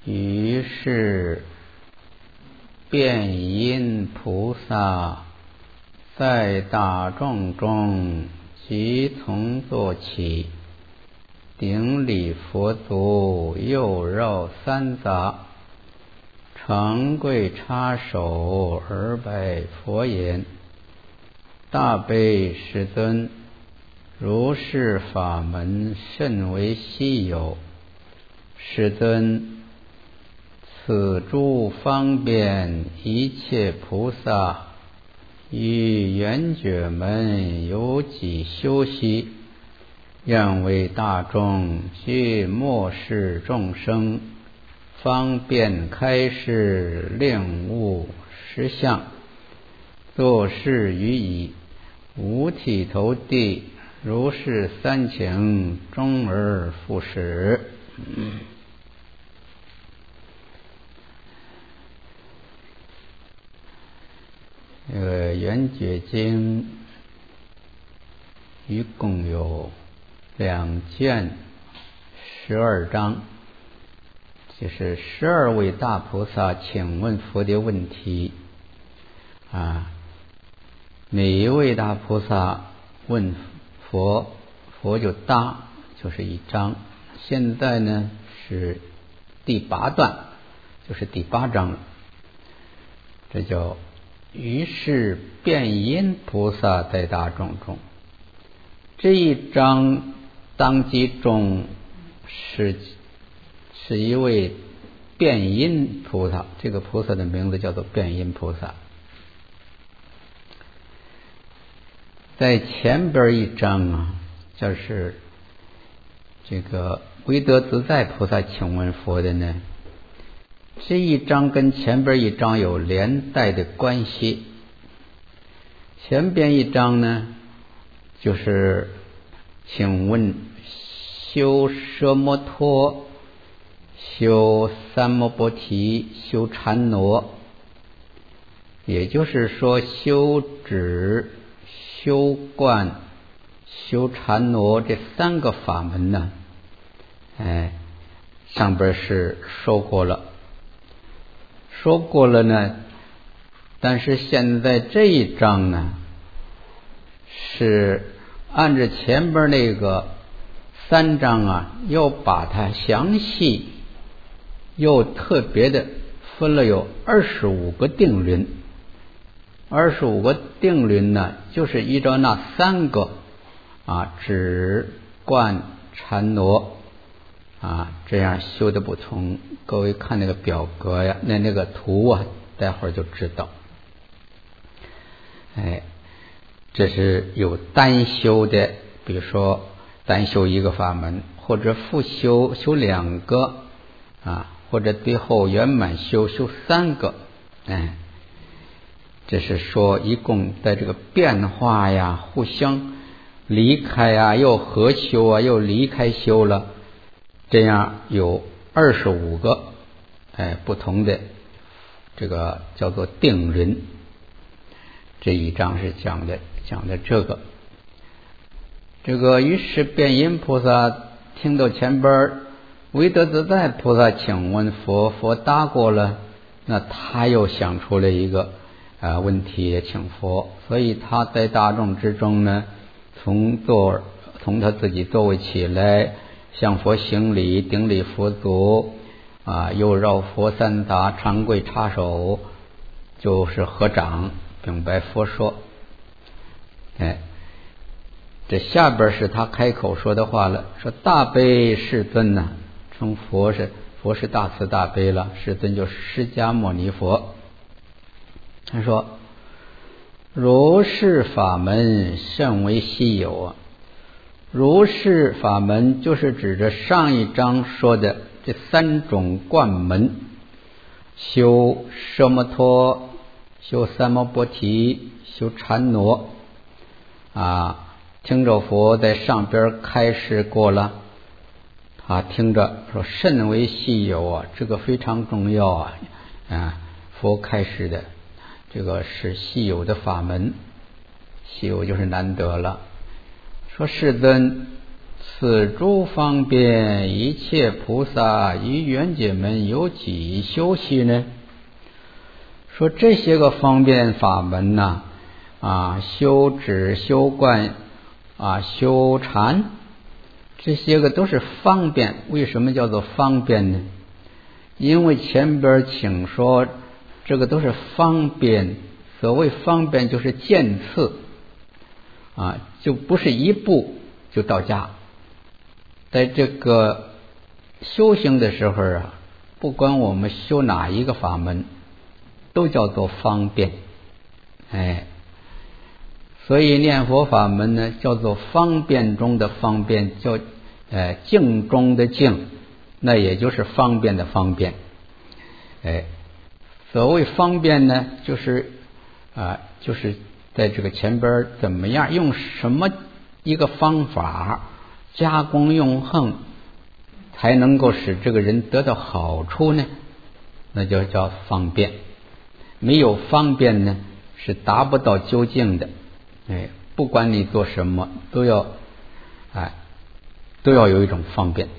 于是辩因菩萨在大众中即从坐起，顶礼佛足，右绕三匝，长跪插手而拜佛言：大悲世尊，如是法门甚为稀有。世尊，此诸方便一切菩萨于圆觉门有几修习，愿为大众具末世众生方便开示，令悟实相，作是于已，五体投地，如是三请，终而复始。这个圆觉经一共有2卷12章，就是12位大菩萨请问佛的问题每一位大菩萨问佛，佛就答，就是一章。现在呢是第8段，就是第8章了。这叫于是辩因菩萨在大众中。这一章当机中是一位辩因菩萨，这个菩萨的名字叫做辩因菩萨。在前边一章就是这个唯德自在菩萨请问佛的呢，这一章跟前边一章有连带的关系。前边一章呢，就是请问修奢摩他、修三摩波提、修禅挪，也就是说修止、修观、修禅挪这3个法门呢，上边是说过了呢，但是现在这一章呢，是按照前边那个3章又把它详细又特别的分了有25个定律。25个定律呢，就是依照那3个止、观、禅、挪这样修的不同。各位看那个表格呀，那个图待会儿就知道。这是有单修的，比如说单修一个法门，或者复修2个或者最后圆满修3个。这是说一共在这个变化呀，互相离开又合修又离开修了，这样有25个不同的这个叫做定律。这一章是讲的这个于是辩因菩萨听到前边唯德自在菩萨请问佛，佛答过了，那他又想出了一个问题请佛，所以他在大众之中呢，从他自己座位起来，向佛行礼，顶礼佛足又绕佛3匝，长跪插手，就是合掌禀白佛说。这下边是他开口说的话了，说大悲世尊称佛是大慈大悲了，世尊就是释迦牟尼佛。他说如是法门甚为稀有如是法门就是指着上一章说的这3种观门，修奢摩他、修三摩波提、修禅挪听着佛在上边开示过了，他听着说甚为稀有这个非常重要佛开示的这个是稀有的法门，稀有就是难得了。说世尊， 此诸方便，一切菩萨于缘觉门有几修习呢？说这些个方便法门呢，修止、修观、修禅，这些个都是方便。为什么叫做方便呢？因为前边请说这个都是方便，所谓方便就是渐次就不是一步就到家。在这个修行的时候不管我们修哪一个法门，都叫做方便。所以念佛法门呢，叫做方便中的方便，叫静中的静，那也就是方便的方便。所谓方便呢，就是在这个前边怎么样用什么一个方法加工用横，才能够使这个人得到好处呢？那就叫方便。没有方便呢，是达不到究竟的。不管你做什么，都要有一种方便。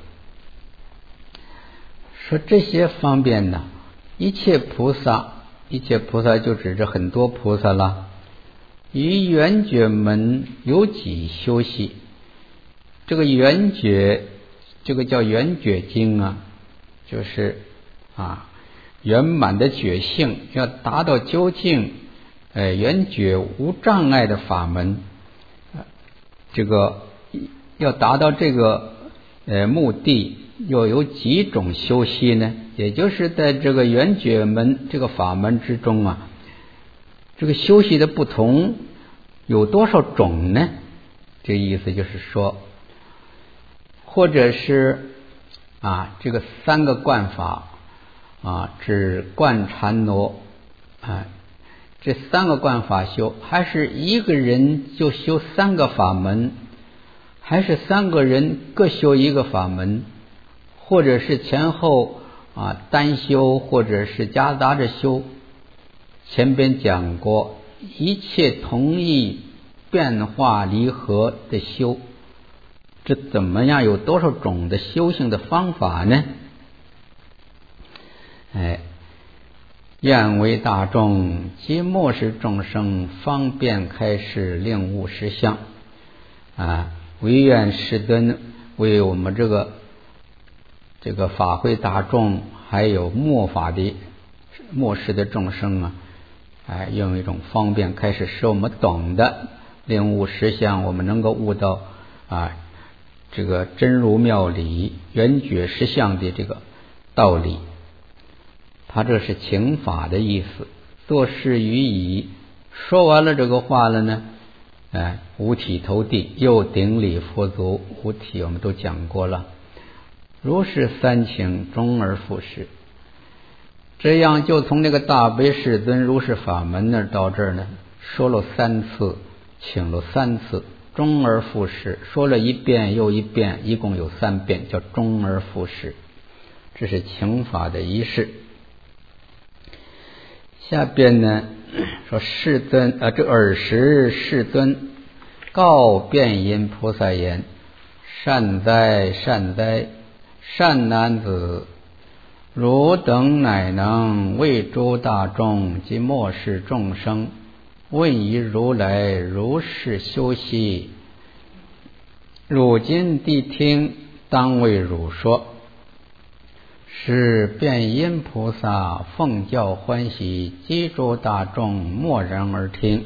说这些方便呢，一切菩萨就指着很多菩萨了。于缘觉门有几修习？这个缘觉，这个叫缘觉经就是圆满的觉性，要达到究竟缘觉无障碍的法门，这个要达到这个目的，又有几种修习呢？也就是在这个缘觉门这个法门之中这个修习的不同有多少种呢？这个意思就是说，或者是这个三个观法指观禅挪这三个观法修，还是一个人就修三个法门，还是三个人各修一个法门，或者是前后单修，或者是夹杂着修。前边讲过，一切同意变化离合的修，这怎么样？有多少种的修行的方法呢？愿为大众及末世众生方便开示令悟实相唯愿世尊为我们这个法会大众，还有末世的众生用一种方便开始使我们懂得令悟实相，我们能够悟到这个真如妙理圆觉实相的这个道理。他这是请法的意思，作事于已。说完了这个话了呢，五体投地，又顶礼佛足。五体我们都讲过了，如是三请，终而复始。这样就从那个大悲世尊如是法门那儿到这儿呢，说了3次，请了3次，终而复始，说了一遍又一遍，一共有3遍，叫终而复始。这是请法的仪式。下边呢说世尊这尔时世尊告辩音菩萨言：善哉善哉，善男子，汝等乃能为诸大众及末世众生问于如来如是修习，汝今谛听，当为汝说。是辩音菩萨奉教欢喜，及诸大众默然而听。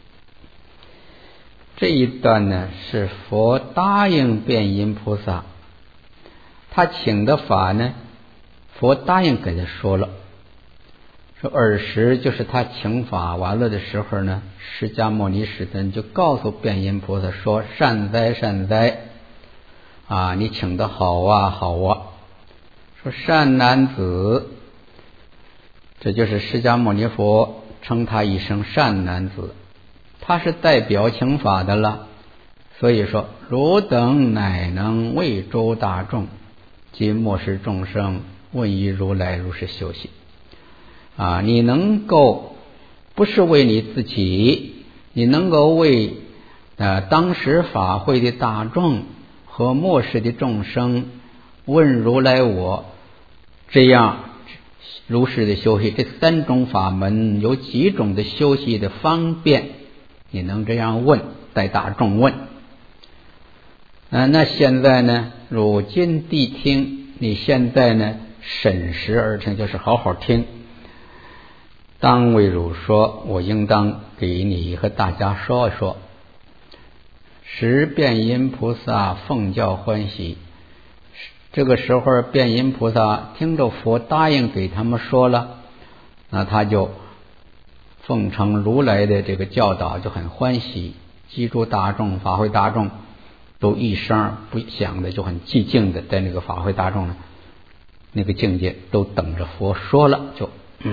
这一段呢，是佛答应辩音菩萨，他请的法呢，佛答应给他说了。说尔时就是他请法完了的时候呢，释迦牟尼世尊就告诉辩音菩萨说：善哉善哉你请的好好说善男子，这就是释迦牟尼佛称他一声善男子，他是代表请法的了。所以说汝等乃能为诸大众及末世众生问于如来如是修习你能够不是为你自己，你能够为当时法会的大众和末世的众生问如来我，这样如是的修习，这三种法门有几种的修习的方便，你能这样问，带大众问。那现在呢，汝今谛听，你现在呢审时而听，就是好好听。当为汝说，我应当给你和大家说一说。时辩音菩萨奉教欢喜，这个时候辩音菩萨听着佛答应给他们说了，那他就奉承如来的这个教导，就很欢喜，记住大众，法会大众都一声不响的，就很寂静的，在那个法会大众呢那个境界都等着佛说了，就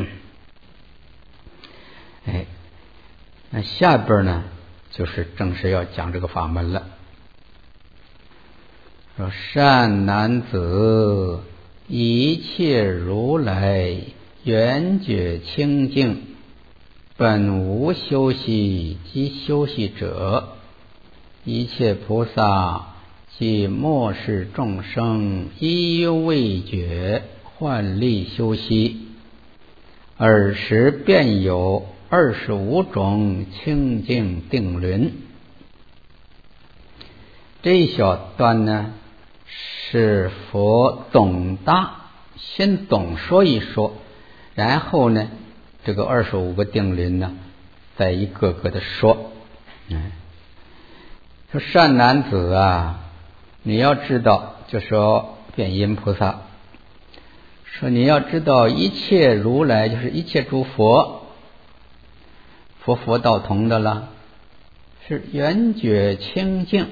那下边呢就是正式要讲这个法门了。说善男子，一切如来圆觉清净，本无修习及修习者，一切菩萨即末世众生依未觉幻力修习，尔时便有25种清净定轮。这一小段呢是佛总大，先总说一说，然后呢这个25个定轮呢再一个个的说。说善男子啊，你要知道，就说辩音菩萨说你要知道，一切如来就是一切诸佛，佛道同的了，是圆觉清净。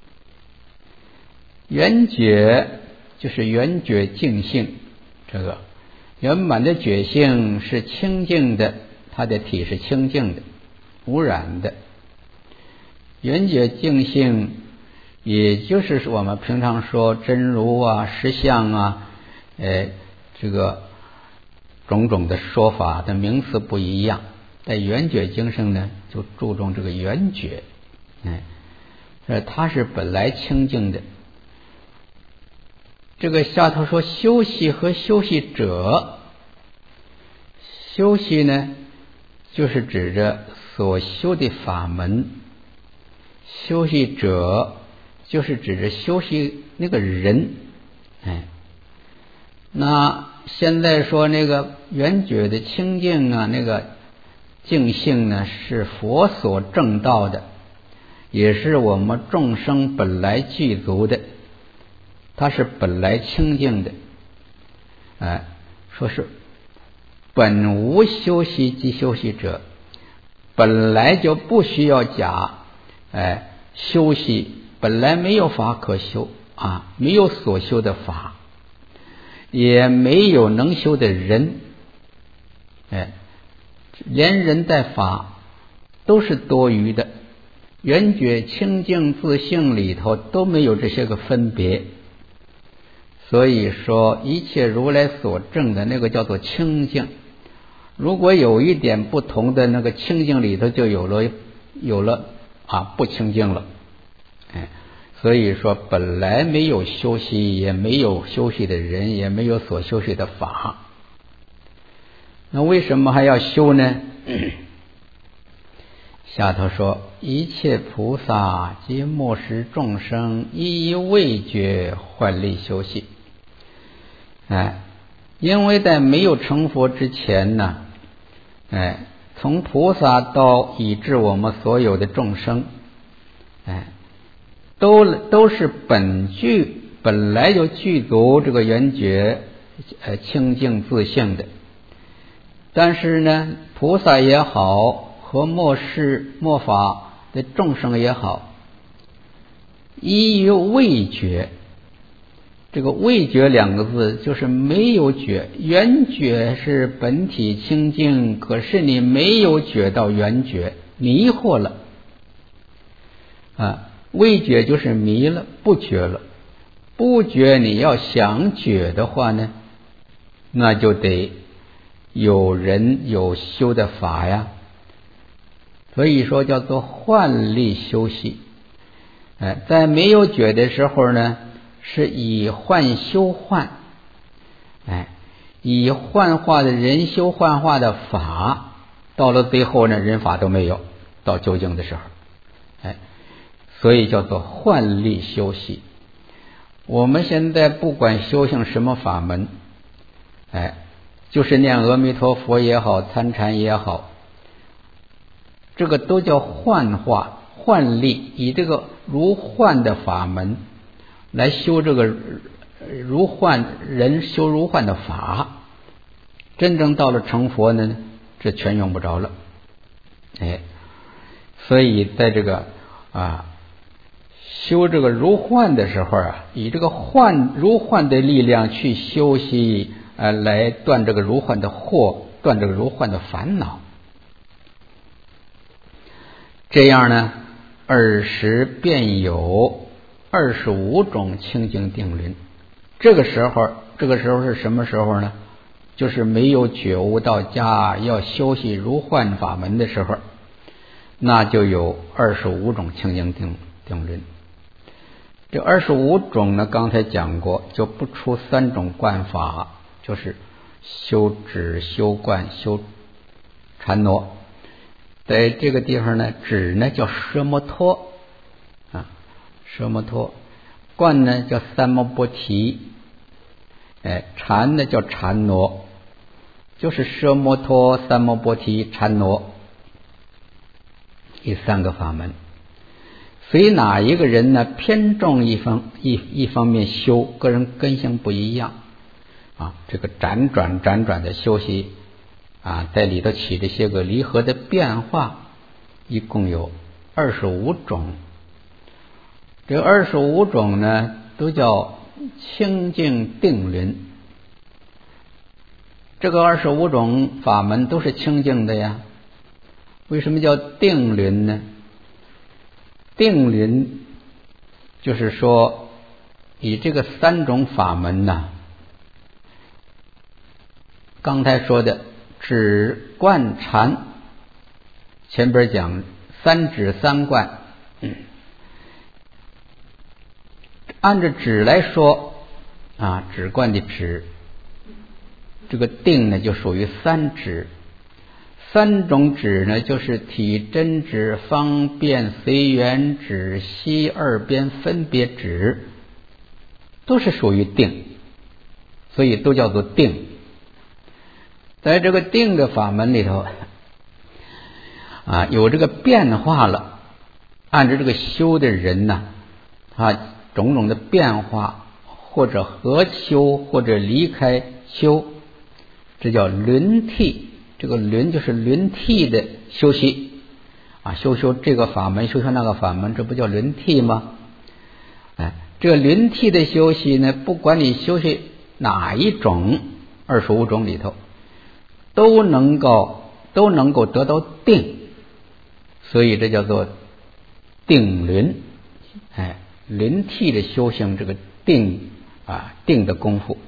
圆觉就是圆觉净性，这个圆满的觉性是清净的，它的体是清净的，无染的。圆觉净性也就是我们平常说真如啊、实相啊，这个种种的说法的名词不一样。在圆觉精神呢，就注重这个圆觉，它是本来清净的。这个下头说修习和修习者，修习呢就是指着所修的法门，修习者就是指着修习那个人。那现在说那个圆觉的清净啊，那个净性呢是佛所证道的，也是我们众生本来具足的，它是本来清净的。说是本无修习及修习者，本来就不需要假修习，本来没有法可修啊，没有所修的法，也没有能修的人，连人带法都是多余的。圆觉清净自性里头都没有这些个分别，所以说一切如来所证的那个叫做清净。如果有一点不同的，那个清净里头就有了不清净了。所以说本来没有修习，也没有修习的人，也没有所修习的法，那为什么还要修呢？下头说一切菩萨及末世众生依未觉幻力修习。因为在没有成佛之前呢，从菩萨到以至我们所有的众生，都是本来就具足这个圆觉清净自性的。但是呢，菩萨也好，和末世末法的众生也好，依于未觉。这个未觉两个字就是没有觉，圆觉是本体清净，可是你没有觉到圆觉，迷惑了未觉就是迷了，不觉了。不觉你要想觉的话呢，那就得有人有修的法呀。所以说叫做幻力修习。 在没有觉的时候呢，是以幻修幻，以幻化的人修幻化的法，到了最后呢，人法都没有，到究竟的时候，所以叫做幻力修习。我们现在不管修行什么法门，就是念阿弥陀佛也好，参禅也好，这个都叫幻化幻力，以这个如幻的法门来修这个如幻人修如幻的法，真正到了成佛呢，这全用不着了。所以在这个修这个如幻的时候以这个如幻的力量去修习，来断这个如幻的惑，断这个如幻的烦恼。这样呢，20便有25种清净定轮。这个时候是什么时候呢？就是没有觉悟到家，要修习如幻法门的时候，那就有25种清净定轮。这25种呢，刚才讲过，就不出3种观法，就是修止、修观、修禅挪。在这个地方呢，止呢叫奢摩托奢摩托，观呢叫三摩波提，禅呢叫禅挪，就是奢摩托、三摩波提、禅挪这3个法门。随哪一个人呢偏重一方面修，个人根性不一样这个辗转的修习在里头起这些个离合的变化，一共有25种。这25种呢都叫清净定轮。这个25种法门都是清净的呀。为什么叫定轮呢？定轮就是说以这个3种法门刚才说的止观禅，前边讲3止3观，按照止来说止观的止，这个定呢就属于3止。3种止呢，就是体真止、方便随缘止、息二边分别止，都是属于定，所以都叫做定。在这个定的法门里头有这个变化了，按照这个修的人种种的变化，或者合修，或者离开修，这叫轮替。这个轮就是轮替的修习修这个法门，修那个法门，这不叫轮替吗？这个轮替的修习呢，不管你修习哪一种25种里头，都能够得到定，所以这叫做定轮。轮替的修行，这个定的功夫，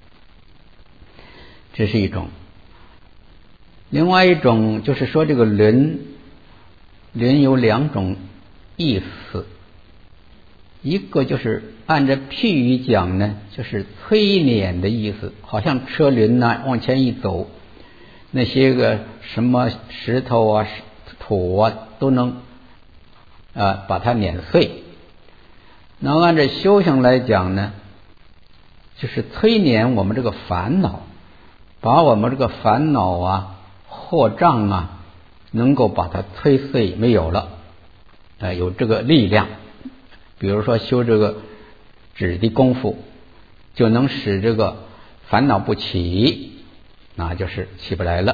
这是一种。另外一种就是说，这个轮有2种意思，一个就是按照譬喻讲呢，就是催碾的意思，好像车轮往前一走，那些个什么石头土都能把它碾碎。那按照修行来讲呢，就是催碾我们这个烦恼，把我们这个烦恼惑障能够把它摧碎没有了，有这个力量。比如说修这个止的功夫，就能使这个烦恼不起，那就是起不来了。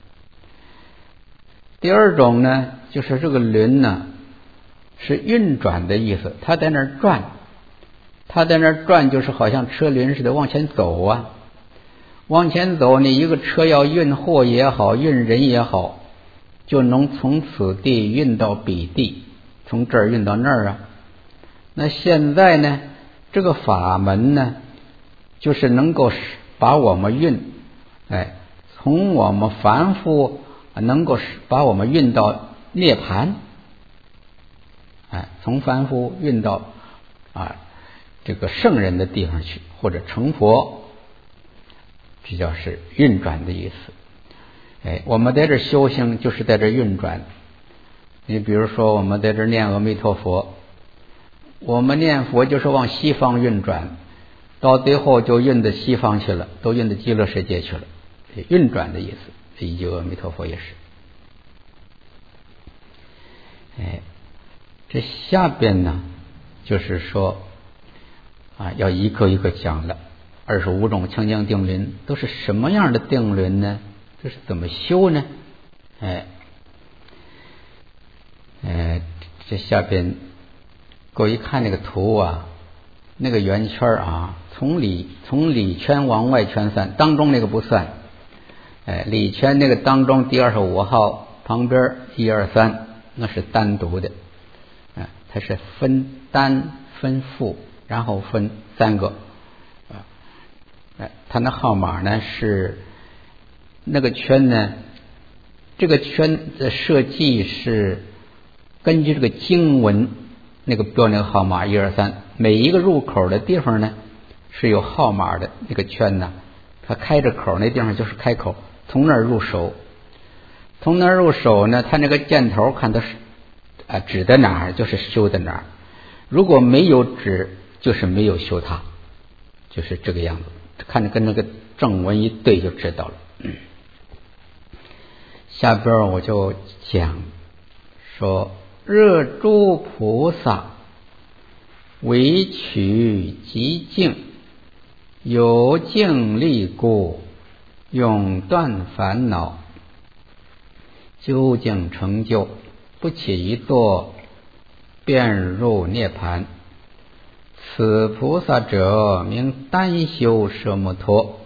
第2种呢，就是这个轮是运转的意思，它在那儿转，就是好像车轮似的往前走往前走，你一个车要运货也好，运人也好，就能从此地运到彼地，从这儿运到那儿那现在呢，这个法门呢，就是能够把我们从我们凡夫能够把我们运到涅槃从凡夫运到这个圣人的地方去，或者成佛，这叫是运转的意思。我们在这修行就是在这运转。你比如说我们在这念阿弥陀佛，我们念佛就是往西方运转，到最后就运到西方去了，都运到极乐世界去了，运转的意思。以及阿弥陀佛也是。这下边呢就是说要一个一个讲了。25种清净定轮都是什么样的定轮呢？这是怎么修呢？这下边各位看那个图那个圆圈从里圈往外圈算，当中那个不算。里圈那个当中第25号旁边1、2、3那是单独的，它是分单分复，然后分3个。它那号码呢是那个圈呢，这个圈的设计是根据这个经文那个标那个号码1、2、3，每一个入口的地方呢是有号码的。那个圈呢，它开着口那地方就是开口，从那儿入手。从那儿入手呢，它那个箭头看它是指的哪儿就是修的哪儿，如果没有指就是没有修它，就是这个样子。看着跟那个正文一对就知道了。下边我就讲说，若诸菩萨唯取极静，有静力故，永断烦恼，究竟成就，不起一堕，便入涅盘。此菩萨者名单修奢摩托。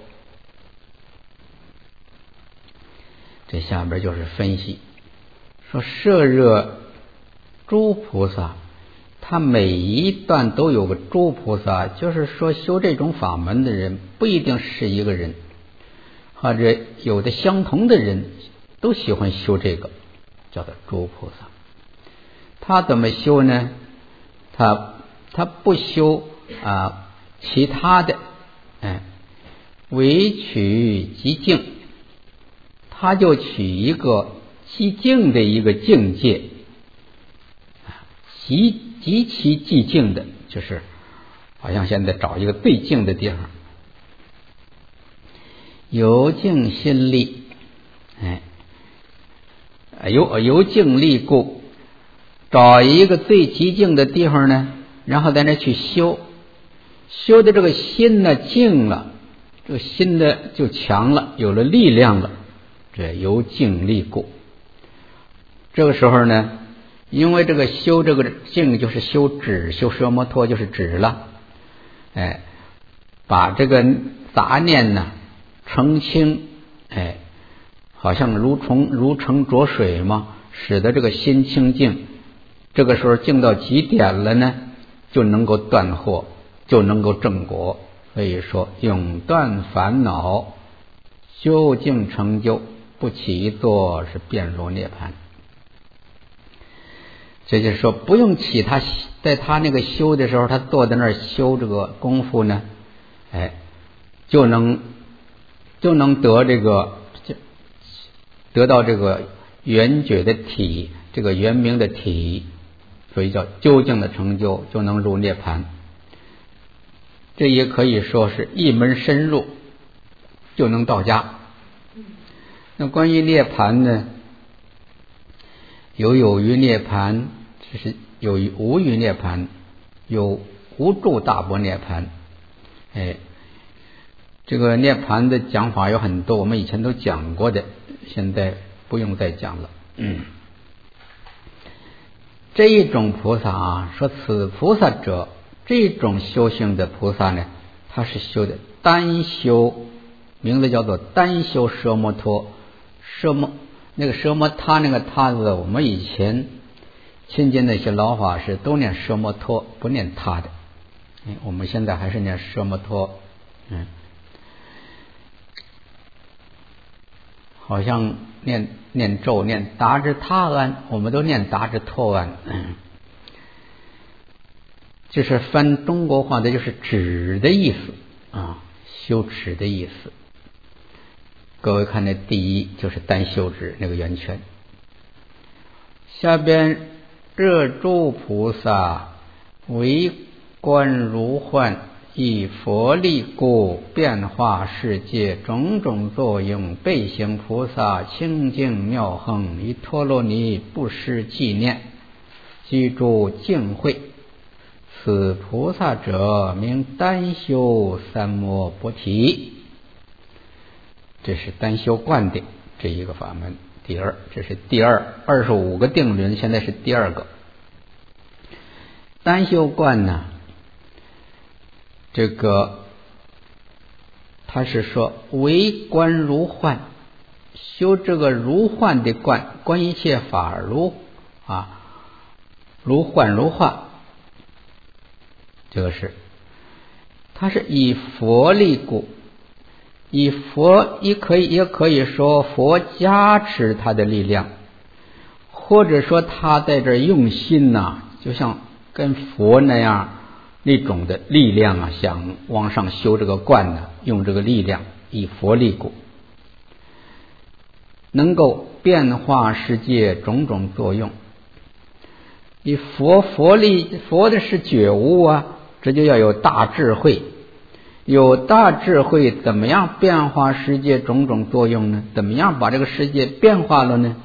这下边就是分析，说摄热诸菩萨，他每一段都有个诸菩萨，就是说修这种法门的人不一定是一个人，或者有的相同的人都喜欢修这个，叫做诸菩萨。他怎么修呢？他不修其他的，唯取极静，他就取一个极静的一个境界，极其寂静的，就是好像现在找一个最静的地方，由静心力，由静力故，找一个最极静的地方呢，然后在那去修的这个心呢静了，这个心呢就强了，有了力量了，这由静力故。这个时候呢，因为这个修这个静就是修止，修奢摩托就是止了，把这个杂念呢澄清，好像如澄浊水嘛，使得这个心清净。这个时候静到极点了呢，就能够断惑，就能够正果。所以说永断烦恼，究竟成就，不起一坐，是便入涅盘。这就是说不用起他，在他那个修的时候，他坐在那儿修这个功夫呢，就能得这个得到这个圆觉的体，这个圆明的体，所以叫究竟的成就，就能入涅盘。这也可以说是一门深入就能到家。那关于涅盘呢，有余涅盘，就是有无余涅盘，有无住大般涅盘。这个涅盘的讲法有很多，我们以前都讲过的，现在不用再讲了。这一种菩萨说此菩萨者，这种修行的菩萨呢，他是修的单修，名字叫做单修奢摩托。那个奢摩他那个他字，我们以前亲近那些老法师都念奢摩托，不念他的。我们现在还是念奢摩托。好像念咒念达至他安，我们都念达至托安。 就是翻中国话的就是止的意思啊，修止的意思。各位看那第一就是单修止那个圆圈，下边热诸菩萨为观如幻，以佛力故变化世界种种作用，备行菩萨清净妙行，以陀罗尼不失纪念，居住净慧。此菩萨者名单修三摩菩提。这是单修观的这一个法门。第二，这是第二25个定论，现在是第二个。单修观呢，这个他是说为观如幻，修这个如幻的观，观一切法如幻如化，这个是他是以佛力故，以佛也可以说佛加持他的力量，或者说他在这用心呐，就像跟佛那样那种的力量啊，想往上修这个观呢，用这个力量以佛力故，能够变化世界种种作用。以佛力，佛的是觉悟啊，这就要有大智慧。有大智慧，怎么样变化世界种种作用呢？怎么样把这个世界变化了呢？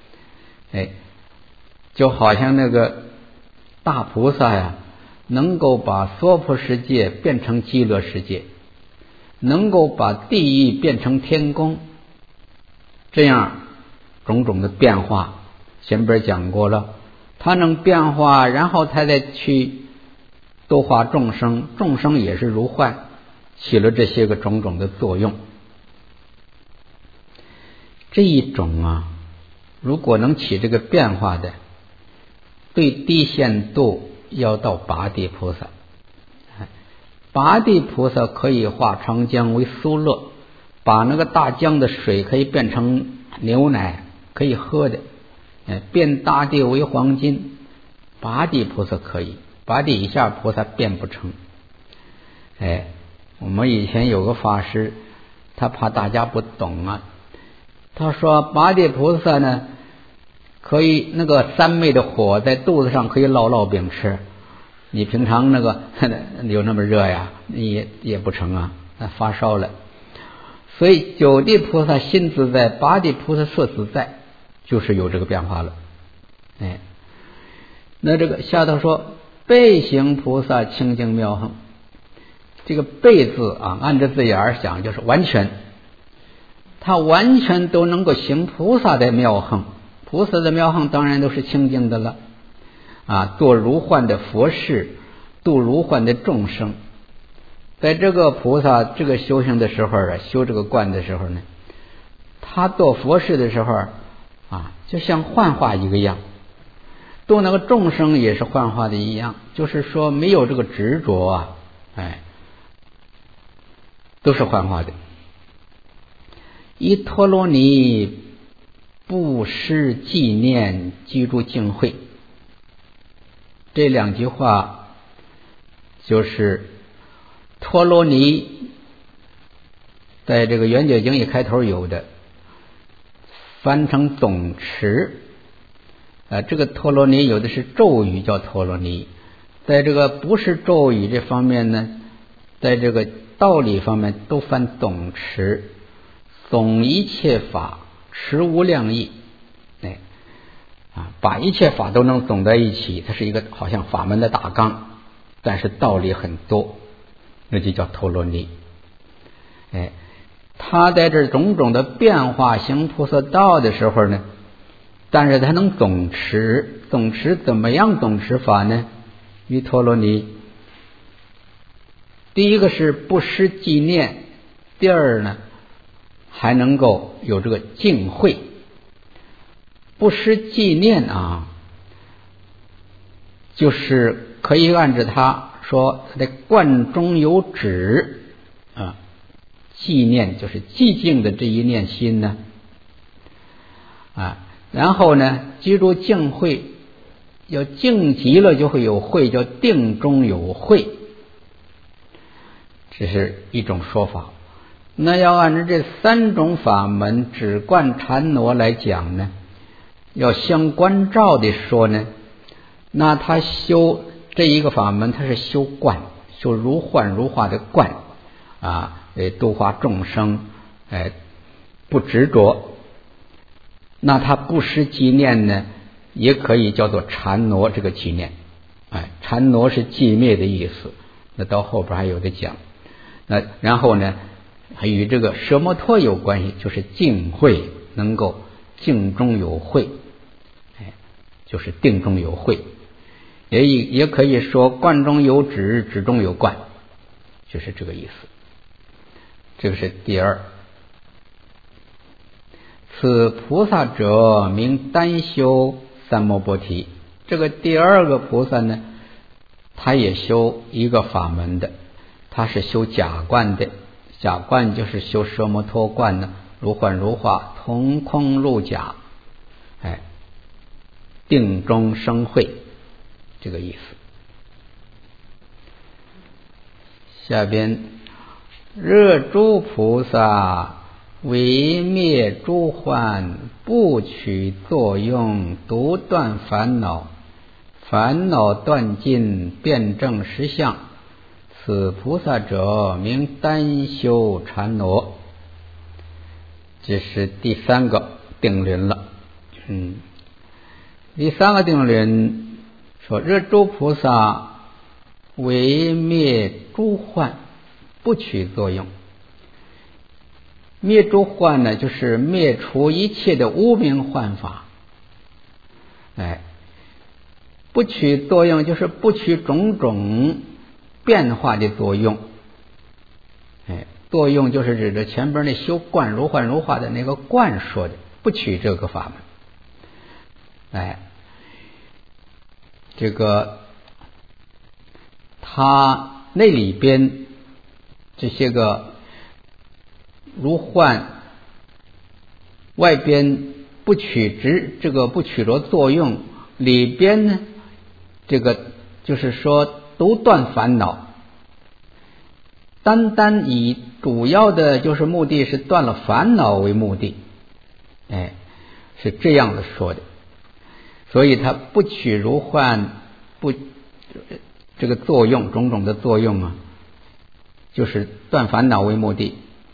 就好像那个大菩萨呀，能够把娑婆世界变成极乐世界，能够把地狱变成天宫，这样种种的变化，前边讲过了，它能变化，然后它再去度化众生，众生也是如幻，起了这些个种种的作用。这一种啊，如果能起这个变化的，对低限度要到拔地菩萨。拔地菩萨可以化长江为苏乐，把那个大江的水可以变成牛奶可以喝的，变大地为黄金。拔地菩萨可以，拔地以下菩萨变不成。我们以前有个法师，他怕大家不懂啊，他说拔地菩萨呢，可以那个三昧的火在肚子上可以烙饼吃，你平常那个有那么热呀，你也不成啊，发烧了。所以九地菩萨心自在，拔地菩萨色自在，就是有这个变化了。那这个下头说备行菩萨清净妙行，这个备字啊，按着字眼想就是完全，他完全都能够行菩萨的妙行。菩萨的妙行当然都是清净的了啊，做如幻的佛事，度如幻的众生。在这个菩萨这个修行的时候啊，修这个观的时候呢，他做佛事的时候啊，就像幻化一个样，度那个众生也是幻化的一样，就是说没有这个执着啊，都是幻化的。以陀罗尼不失纪念，居住净慧，这两句话就是陀罗尼在这个圆觉经一开头有的，翻成总持。这个陀罗尼有的是咒语叫陀罗尼，在这个不是咒语这方面呢，在这个道理方面都翻总持，总一切法，持无量义。把一切法都能总在一起，它是一个好像法门的大纲，但是道理很多，那就叫陀罗尼。他在这种种的变化行菩萨道的时候呢，但是他能总持，总持怎么样总持法呢？于陀罗尼，第一个是不失纪念，第二呢还能够有这个净慧。不失纪念啊，就是可以按着他说他的观中有止啊，纪念就是寂静的这一念心呢然后呢居住净慧， 要静极了就会有慧，叫定中有慧，这是一种说法。那要按照这3种法门止观禅挪来讲呢，要相关照的说呢，那他修这一个法门，他是修观，修如幻如化的观啊，度化众生，不执着。那他不施积念呢，也可以叫做禅挪这个积念。禅挪是寂灭的意思，那到后边还有的讲。那然后呢，还与这个舍摩托有关系，就是静慧，能够静中有慧，就是定中有慧。也可以说观中有止，止中有观，就是这个意思。这个是第二。此菩萨者名单修三摩波提。这个第二个菩萨呢，他也修一个法门的，他是修假观的。假观就是修舍摩托观呢，如幻如化，同空入假，定中生慧，这个意思。下边热诸菩萨为灭诸幻，不取作用，独断烦恼，烦恼断尽，辩证实相。此菩萨者名单修禅挪。这是第3个定论了。第3个定论说，热诸菩萨为灭诸幻，不取作用。灭诸幻呢，就是灭除一切的无明幻法。不取作用就是不取种种变化的作用。作用就是指着前边那修观如幻如化的那个观说的，不取这个法门。这个他那里边这些个如幻外边不取这个不取着作用，里边呢这个就是说独断烦恼，单单以主要的就是目的是断了烦恼为目的，是这样的说的。所以他不取如幻，不这个作用种种的作用啊，就是断烦恼为目的。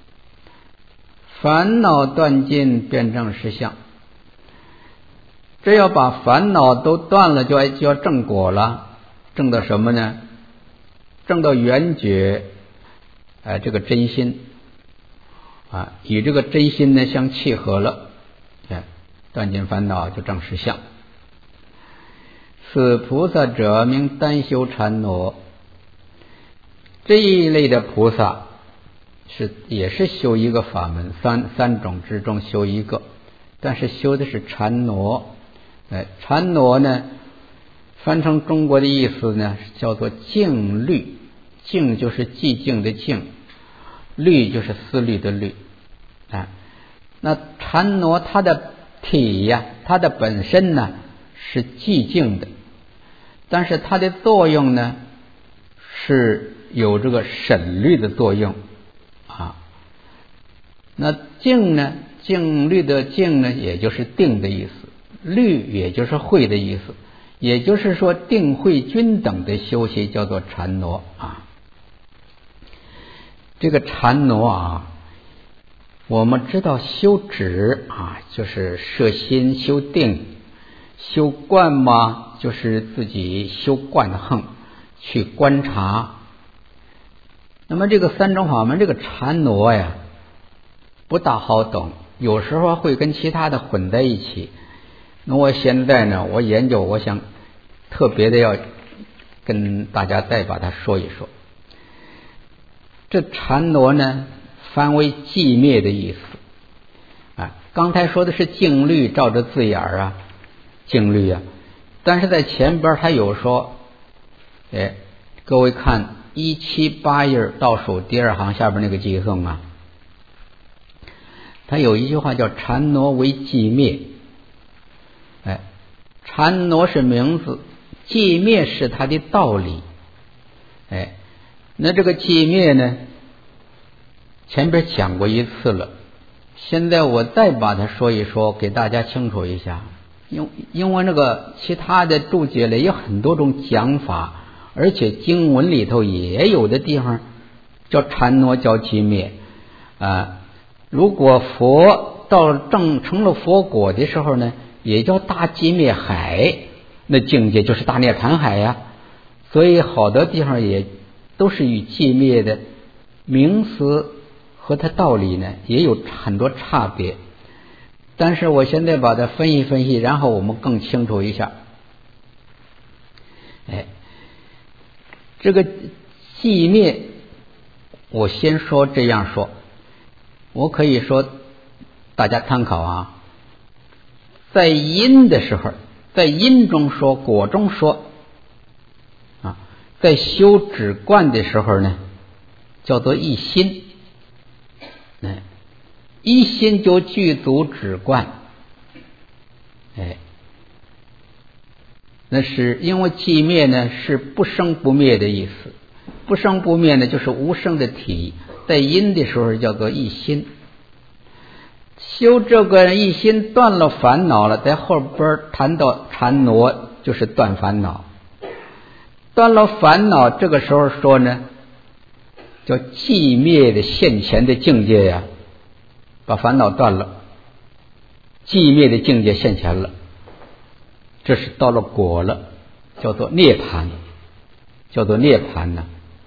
烦恼断尽，辩证实相。这要把烦恼都断了，就要证果了。证到什么呢？证到圆觉，这个真心与这个真心呢相契合了，断尽烦恼就证实相。此菩萨者名单修禅挪。这一类的菩萨也是修一个法门，三种之中修一个，但是修的是禅挪。禅挪呢，翻成中国的意思呢，叫做静虑。静就是寂静的静，虑就是思虑的虑。那禅挪它的体呀，它的本身呢是寂静的，但是它的作用呢是有这个审虑的作用。那静呢，静虑的静呢，也就是定的意思，虑也就是慧的意思，也就是说定慧均等的修习叫做禅挪。这个禅挪我们知道修止就是摄心修定，修观嘛，就是自己修观行去观察。那么这个3种法门，这个禅挪呀不大好懂，有时候会跟其他的混在一起。那我现在呢，我研究，我想特别的要跟大家再把它说一说。这禅挪呢，翻为寂灭的意思。刚才说的是静虑，照着字眼静虑但是在前边他有说，各位看178页倒数第2行下边那个偈颂他有一句话叫禅挪为寂灭。 禅挪是名字，寂灭是它的道理。那这个寂灭呢，前边讲过一次了，现在我再把它说一说，给大家清楚一下。因为那个其他的注解里有很多种讲法，而且经文里头也有的地方叫禅挪，叫寂灭如果佛到成了佛果的时候呢，也叫大寂灭海，那境界就是大涅盘海呀。所以好多地方也都是与寂灭的名词和它道理呢也有很多差别。但是我现在把它分析分析，然后我们更清楚一下。这个寂灭，我先说这样说，我可以说大家参考在因的时候，在因中说，果中说在修止观的时候呢，叫做一心。一心就具足止观。那是因为寂灭呢是不生不灭的意思，不生不灭呢就是无生的体，在因的时候叫做一心。修这个一心断了烦恼了，在后边谈到禅挪就是断烦恼。断了烦恼，这个时候说呢叫寂灭的现前的境界呀，把烦恼断了，寂灭的境界现前了，这是到了果了，叫做涅槃，叫做涅槃呢。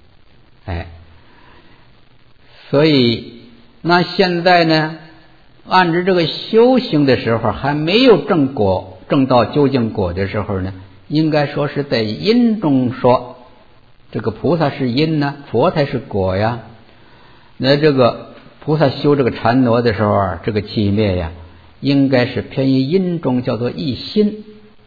所以那现在呢，按照这个修行的时候还没有正果，正到究竟果的时候呢，应该说是在因中说，这个菩萨是因呢，佛才是果呀。那这个菩萨修这个禅挪的时候这个寂灭呀，应该是偏于因中，叫做一心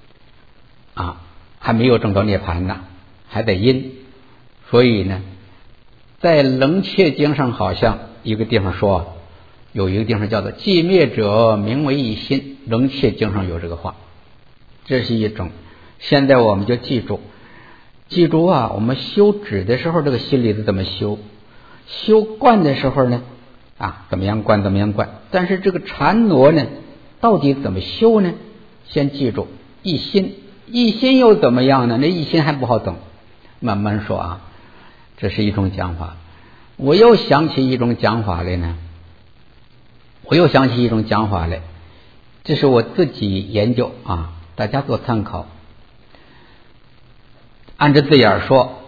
还没有证到涅槃呢，还在因。所以呢，在楞伽经上好像一个地方说，有一个地方叫做寂灭者名为一心，楞伽经上有这个话，这是一种。现在我们就记住我们修止的时候这个心里是怎么修，修观的时候呢怎么样观怎么样观。但是这个禅挪呢到底怎么修呢？先记住一心，一心又怎么样呢？那一心还不好懂，慢慢说这是一种讲法。我又想起一种讲法来，这是我自己研究大家做参考。按照字眼说，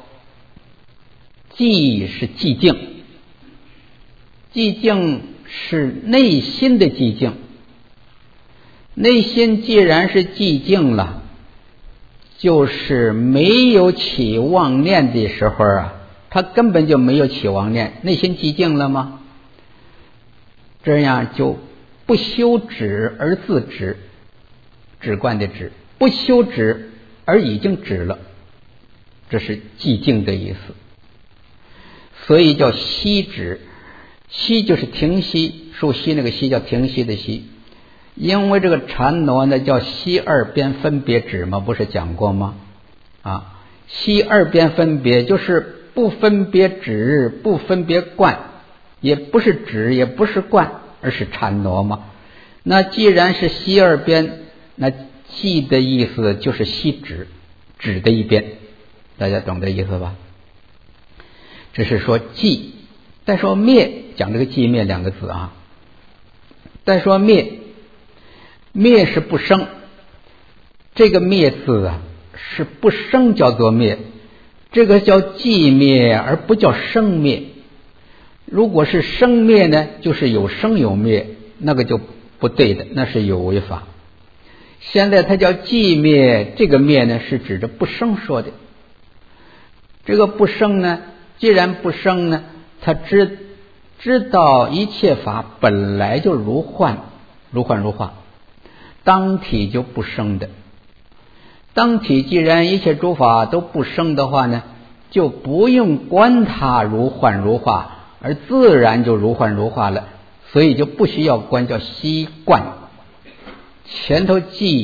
寂是寂静，寂静是内心的寂静。内心既然是寂静了，就是没有起妄念的时候他根本就没有起妄念，内心寂静了吗？这样就不修止而自止，止观的止，不修止而已经止了，这是寂静的意思。所以叫息止，息就是停息，数息那个息叫停息的息。因为这个禅挪呢叫息二边分别止嘛，不是讲过吗？息二边分别就是不分别止，不分别观，也不是止也不是观，而是禅挪嘛。那既然是息二边，那寂的意思就是息止，止的一边，大家懂这意思吧？这是说寂。再说灭，讲这个寂灭两个字再说灭，灭是不生，这个灭字是不生叫做灭，这个叫寂灭而不叫生灭。如果是生灭呢，就是有生有灭，那个就不对的，那是有违法。现在它叫寂灭，这个灭呢是指着不生说的。这个不生呢，既然不生呢，他知道一切法本来就如幻如化，当体就不生的。当体既然一切诸法都不生的话呢，就不用观它如幻如化，而自然就如幻如化了，所以就不需要观，叫息观。前头寂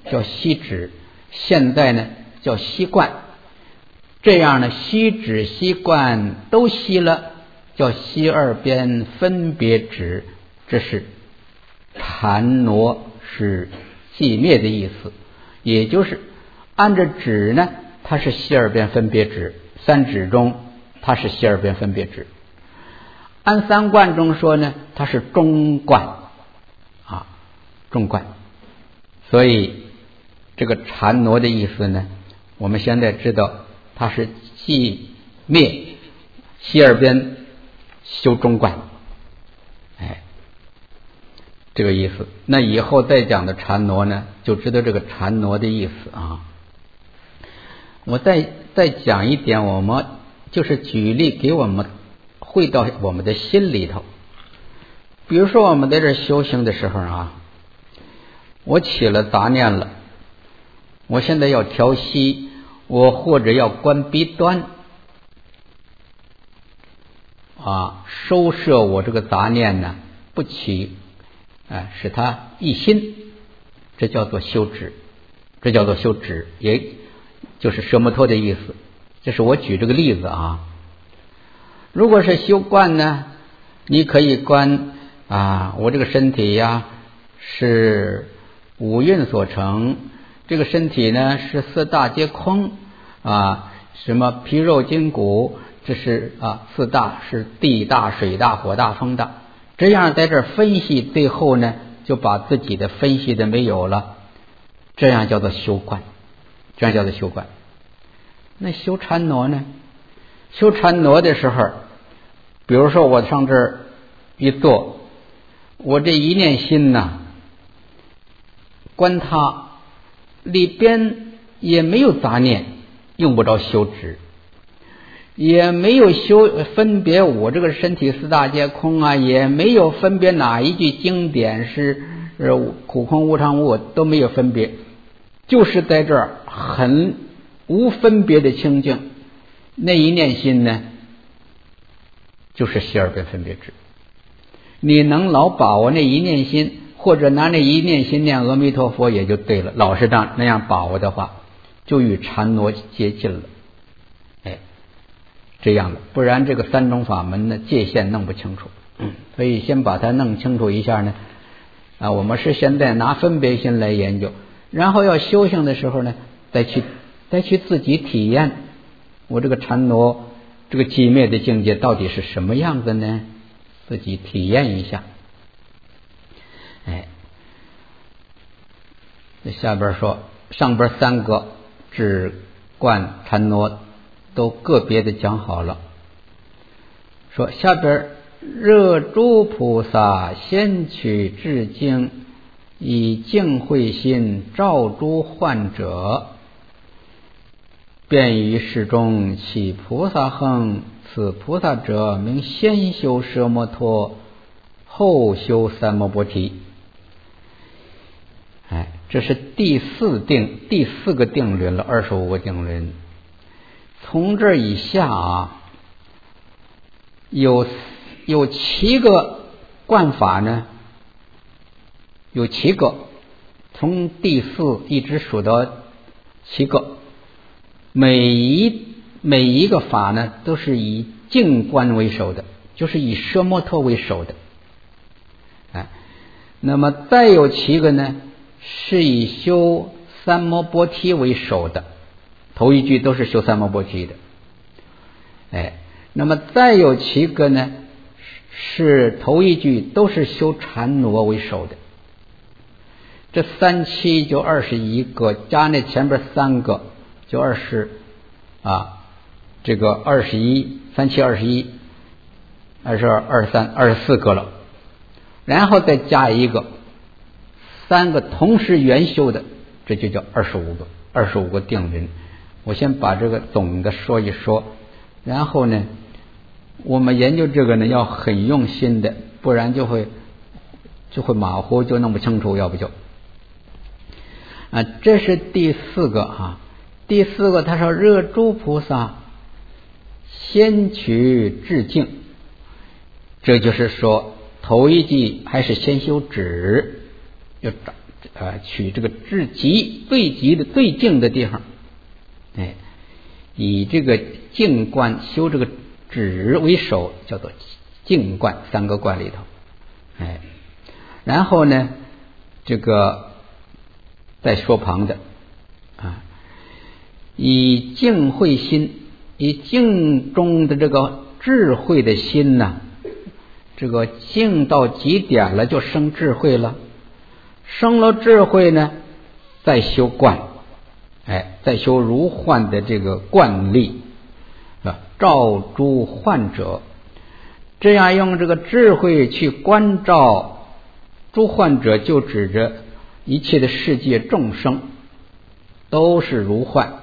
叫息止，现在呢叫息观。这样呢，息止息观都息了，叫息二边分别止，这是禅挪是寂灭的意思。也就是按着止呢，它是息二边分别止，三止中它是息二边分别止。按三观中说呢，它是中观啊，中观。所以这个禅挪的意思呢，我们现在知道它是寂灭息二边修中观，这个意思。那以后再讲的禅挪呢，就知道这个禅挪的意思啊。我再讲一点，我们就是举例给我们会到我们的心里头。比如说我们在这修行的时候啊，我起了杂念了，我现在要调息，我或者要观鼻端啊，收摄我这个杂念呢，不起使它一心，这叫做修止，这叫做修止，也就是摄摩托的意思。这是我举这个例子啊。如果是修观呢，你可以观我这个身体呀是五蕴所成，这个身体呢是四大皆空什么皮肉筋骨，这是四大是地大水大火大风大。这样在这分析，最后呢就把自己的分析的没有了，这样叫做修观，这样叫做修观。那修禅挪呢？修禅挪的时候，比如说我上这儿一坐，我这一念心呢，观它里边也没有杂念，用不着修止，也没有分别我这个身体四大皆空也没有分别哪一句经典是苦空无常无都没有分别，就是在这儿很无分别的清净。那一念心呢，就是息二边分别止。你能老把握那一念心，或者拿那一念心念阿弥陀佛也就对了。老是那样把握的话，就与禅挪接近了。这样的，不然这个三种法门的界限弄不清楚。所以先把它弄清楚一下呢。我们是现在拿分别心来研究，然后要修行的时候呢，再去自己体验我这个禅挪这个寂灭的境界到底是什么样子呢？自己体验一下。这下边说，上边三个止观禅挪都个别的讲好了。说下边热诸菩萨先取至精，以净慧心照诸患者，便于世中起菩萨行。此菩萨者名先修奢摩托，后修三摩波提。这是第四个定论了，25个定论。从这以下有7个观法呢，有7个，从第4一直数到7个。每一个法呢，都是以净观为首的，就是以奢摩托为首的。那么再有7个呢，是以修三摩波提为首的，头一句都是修三摩波提的。那么再有7个呢，是头一句都是修禅挪为首的。这3、7就21个，加那前边3个就这个21、3、7、21、22、23、24个了。然后再加一个3个同时圆修的，这就叫25个定论。我先把这个总的说一说，然后呢，我们研究这个呢要很用心的，不然就会马虎，就弄不清楚，要不就这是第4个第4个他说热诸菩萨先取至净，这就是说头一句还是先修止，要取这个至极最极的最静的地方，以这个静观修这个止为首，叫做静观，三个观里头，然后呢，这个再说旁的以静慧心，以静中的这个智慧的心呢，这个静到极点了，就生智慧了，生了智慧呢，再修观，再修如幻的这个观力，照诸幻者，这样用这个智慧去关照诸幻者，就指着一切的世界众生都是如幻，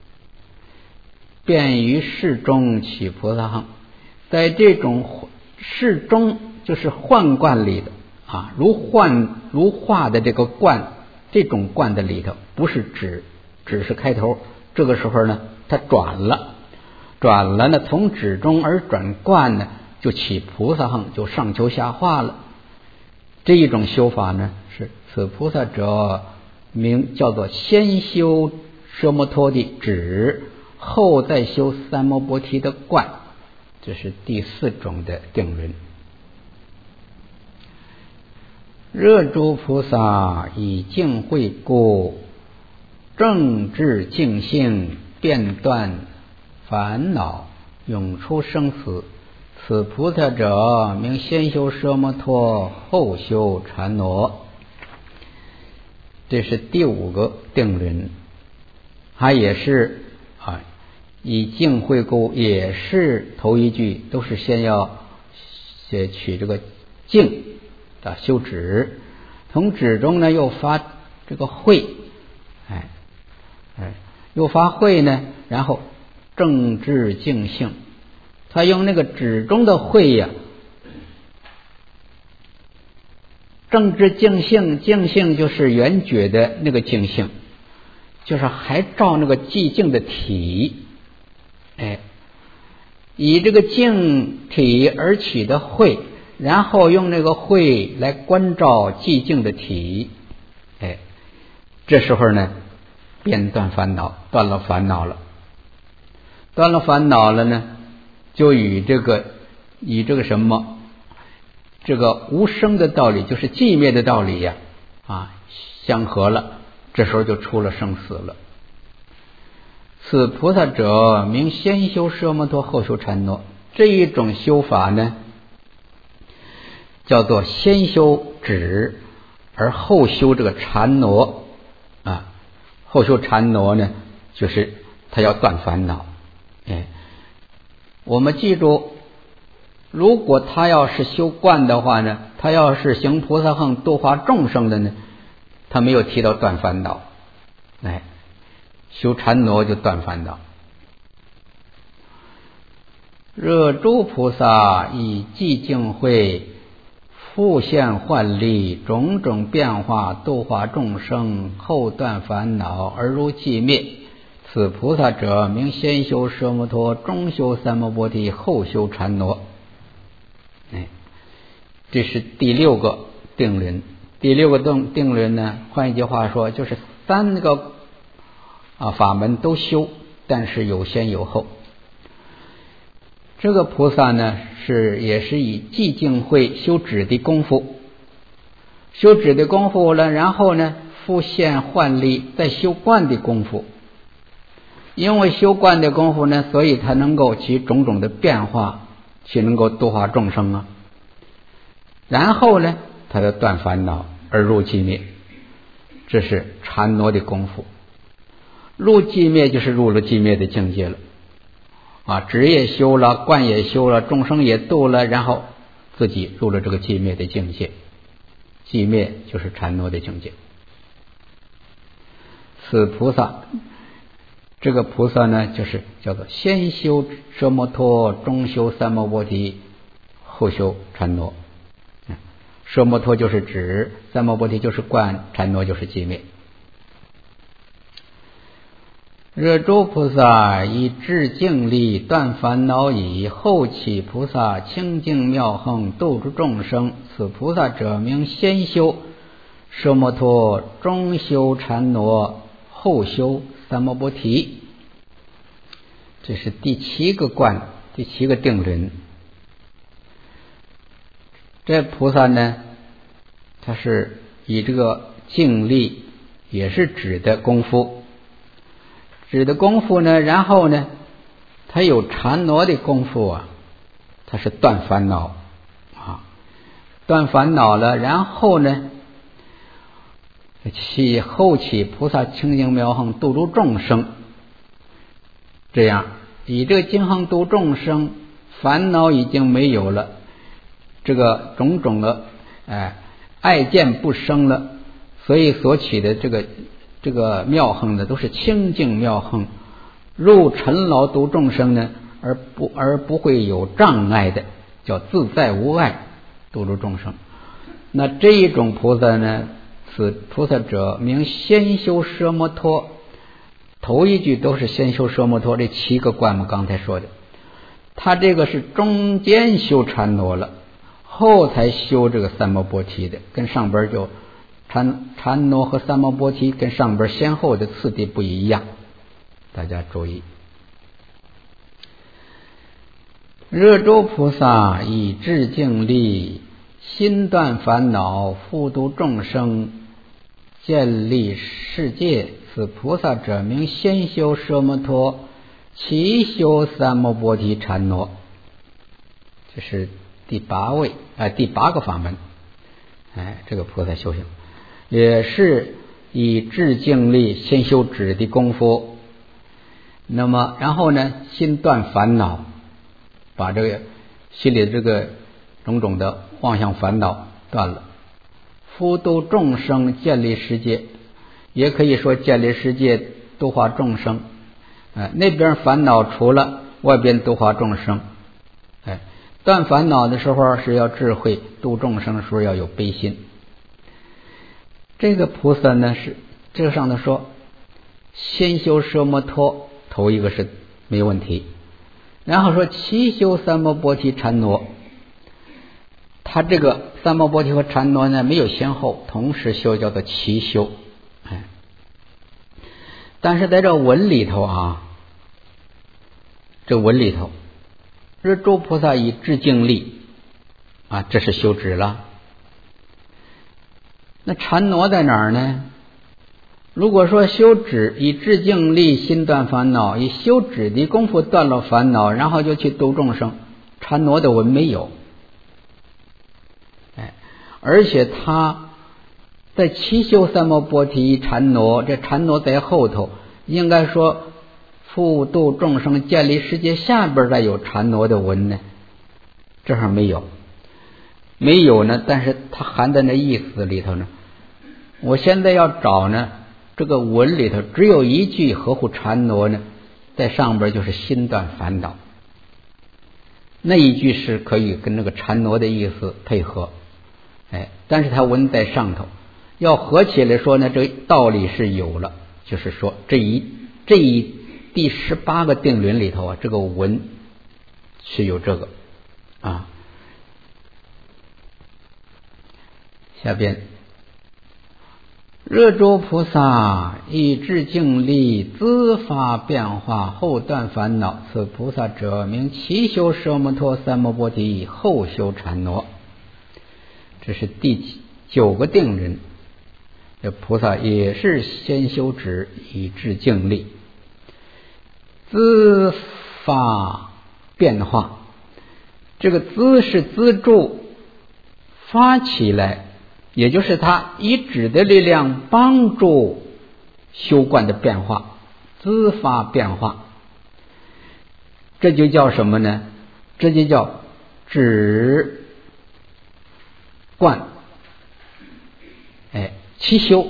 便于世中起菩萨行。在这种世中，就是幻观里的如幻如化的这个观，这种观的里头，不是只是开头，这个时候呢，它转了呢，从止中而转观呢，就起菩萨行，就上求下化了。这一种修法呢，是此菩萨者名叫做先修奢摩他的止，后再修三摩波提的观，这是第四种的定论。热诸菩萨以净慧故，正智净性，遍断烦恼，永出生死。此菩萨者名先修奢摩他，后修禅那。这是第五个定论，它也是以净慧故，也是头一句都是先要取这个净修止，从止中呢又发这个慧，又发慧呢，然后正智净性，他用那个止中的慧呀，正智净性，净性就是圆觉的那个净性，就是还照那个寂静的体，以这个净体而起的慧，然后用那个慧来关照寂静的体，这时候呢，便断烦恼，断了烦恼了呢，就以这个什么，这个无生的道理，就是寂灭的道理呀，相合了，这时候就出了生死了。此菩萨者名先修奢摩他，后修禅那。这一种修法呢，叫做先修止，而后修这个禅那后修禅那呢，就是他要断烦恼。我们记住，如果他要是修观的话呢，他要是行菩萨行度化众生的呢，他没有提到断烦恼，修禅那就断烦恼。热诸菩萨以寂静慧，复现幻力，种种变化，度化众生，后断烦恼，而如寂灭。此菩萨者名先修奢摩他，中修三摩波提，后修禅那。这是第六个定论。第六个定论呢，换一句话说，就是三个法门都修，但是有先有后。这个菩萨呢，也是以寂静慧修止的功夫，了，然后呢复现幻力，再修观的功夫。因为修观的功夫呢，所以他能够起种种的变化，去能够度化众生然后呢，他就断烦恼而入寂灭，这是禅那的功夫。入寂灭就是入了寂灭的境界了止也修了，观也修了，众生也度了，然后自己入了这个寂灭的境界。寂灭就是禅那的境界。此菩萨，这个菩萨呢，就是叫做先修奢摩他，中修三摩波提，后修禅那。奢摩他就是止，三摩波提就是观，禅那就是寂灭。热诸菩萨以智净力断烦恼已，后起菩萨清净妙行，度诸众生。此菩萨者名先修奢摩陀中修禅挪，后修三摩波提。这是第七个观，第七个定论。这菩萨呢，他是以这个静力也是指的功夫，呢，然后呢他有禅挪的功夫啊，他是断烦恼啊，断烦恼了，然后呢后起菩萨清净妙行度诸众生，这样以这个净行度众生，烦恼已经没有了，这个种种的爱见不生了，所以所起的这个妙行呢，都是清净妙行，入尘劳度众生呢，而不会有障碍的，叫自在无碍度诸众生。那这一种菩萨呢，此菩萨者名先修奢摩陀。头一句都是先修奢摩陀，这七个观我们刚才说的，他这个是中间修禅挪了，后才修这个三摩波提的，跟上边就禅挪和三摩波提跟上边先后的次第不一样，大家注意。热周菩萨以智净力，心断烦恼，复度众生，建立世界。此菩萨者名先修奢摩陀，其修三摩波提禅挪。这是第八个法门。这个菩萨修行也是以智净力先修止的功夫，那么然后呢，心断烦恼，把这个心里的这个种种的妄想烦恼断了，复度众生，建立世界，也可以说建立世界，度化众生。那边烦恼除了，外边度化众生。断烦恼的时候是要智慧，度众生的时候要有悲心。这个菩萨呢，是这个上头说先修奢摩陀，头一个是没问题，然后说其修三摩波提禅挪，他这个三摩波提和禅挪呢没有先后，同时修，叫做齐修。但是在这文里头啊，这文里头，日周菩萨以智净力这是修止了。那禅挪在哪儿呢？如果说修止以智净力心断烦恼，以修止的功夫断了烦恼，然后就去度众生，禅挪的文没有。而且他在齐修三摩波提禅挪，这禅挪在后头，应该说复度众生建立世界下边再有禅挪的文呢，这儿没有呢，但是它含在那意思里头呢。我现在要找呢，这个文里头只有一句合乎禅挪呢，在上边就是心断烦恼，那一句是可以跟那个禅挪的意思配合。但是它文在上头，要合起来说呢，这道理是有了，就是说这一第18个定论里头这个文是有这个下边热周菩萨以智净力资发变化，后断烦恼，此菩萨者名齐修奢摩陀三摩波提，后修禅挪。这是第9个定论。这菩萨也是先修止以智净力，资发变化。这个资是资助发起来，也就是他以止的力量帮助修观的变化，资发变化，这就叫什么呢？这就叫止观齐修。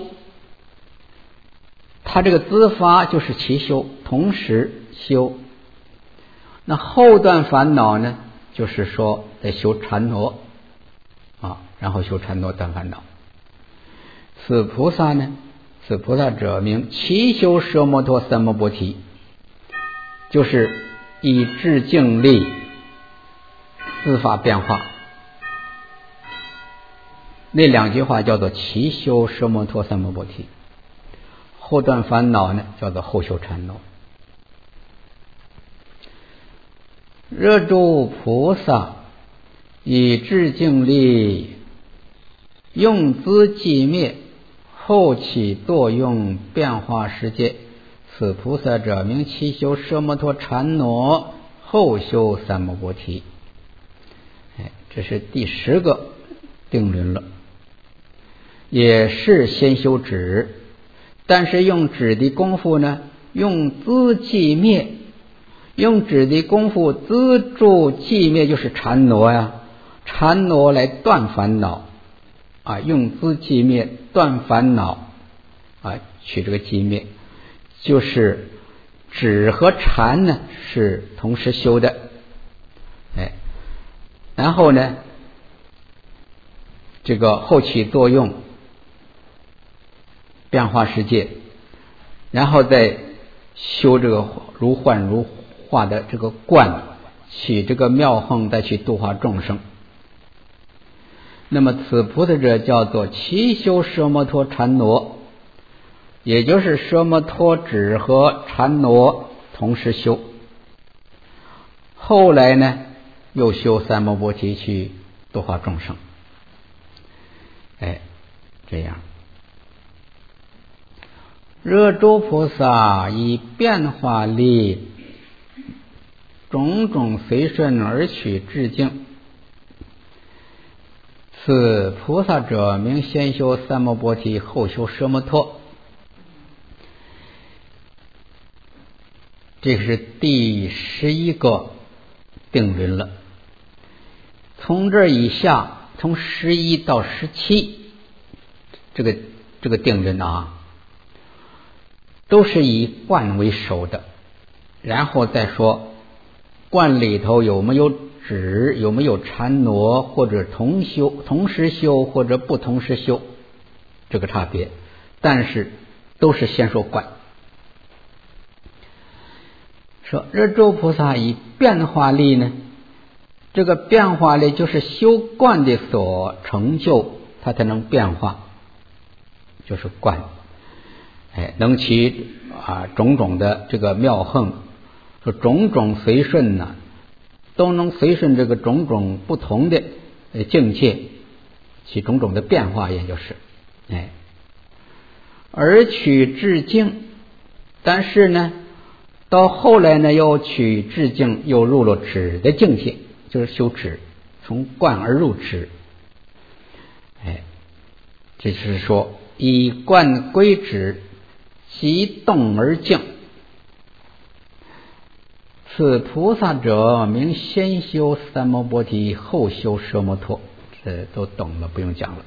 他这个资发就是齐修，同时修。那后断烦恼呢，就是说在修禅挪然后修禅挪断烦恼。此菩萨呢，此菩萨者名齐修奢摩陀三摩波提，就是以智净力资发变化。 那2句话叫做齐修奢摩托三摩波提，后断烦恼呢叫做后修禅挪。若诸菩萨以智净力用资寂灭，后起作用变化世界，此菩萨者名齐修奢摩托禅挪，后修三摩波提。这是第10个定论了，也是先修止，但是用止的功夫呢，用资寂灭，用止的功夫资助寂灭就是禅挪呀，禅挪来断烦恼啊，用资寂灭断烦恼啊，取这个寂灭，就是止和禅呢是同时修的。然后呢，这个后起作用变化世界，然后再修这个如幻如化的这个观，起这个妙横，再去度化众生。那么此菩萨者叫做齐修奢摩托禅挪，也就是奢摩托止和禅挪同时修。后来呢又修三摩波提去度化众生。这样若诸菩萨以变化力种种随顺而取致敬，此菩萨者名先修三摩波提，后修奢摩托。这是第11个定论了。从这以下，从11到17这个定论啊，都是以观为首的，然后再说观里头有没有止，有没有禅挪，或者同时修或者不同时修，这个差别，但是都是先说观。说若诸菩萨以变化力呢，这个变化力就是修观的所成就，它才能变化，就是观。能起种种的这个妙横，说种种随顺呢，都能随顺这个种种不同的境界，起种种的变化，也就是而取致敬。但是呢到后来呢又取致敬，又入了止的境界，就是修止，从观而入止。这是说以观归止，即动而静。此菩萨者名先修三摩波提，后修奢摩托。这都懂了，不用讲了。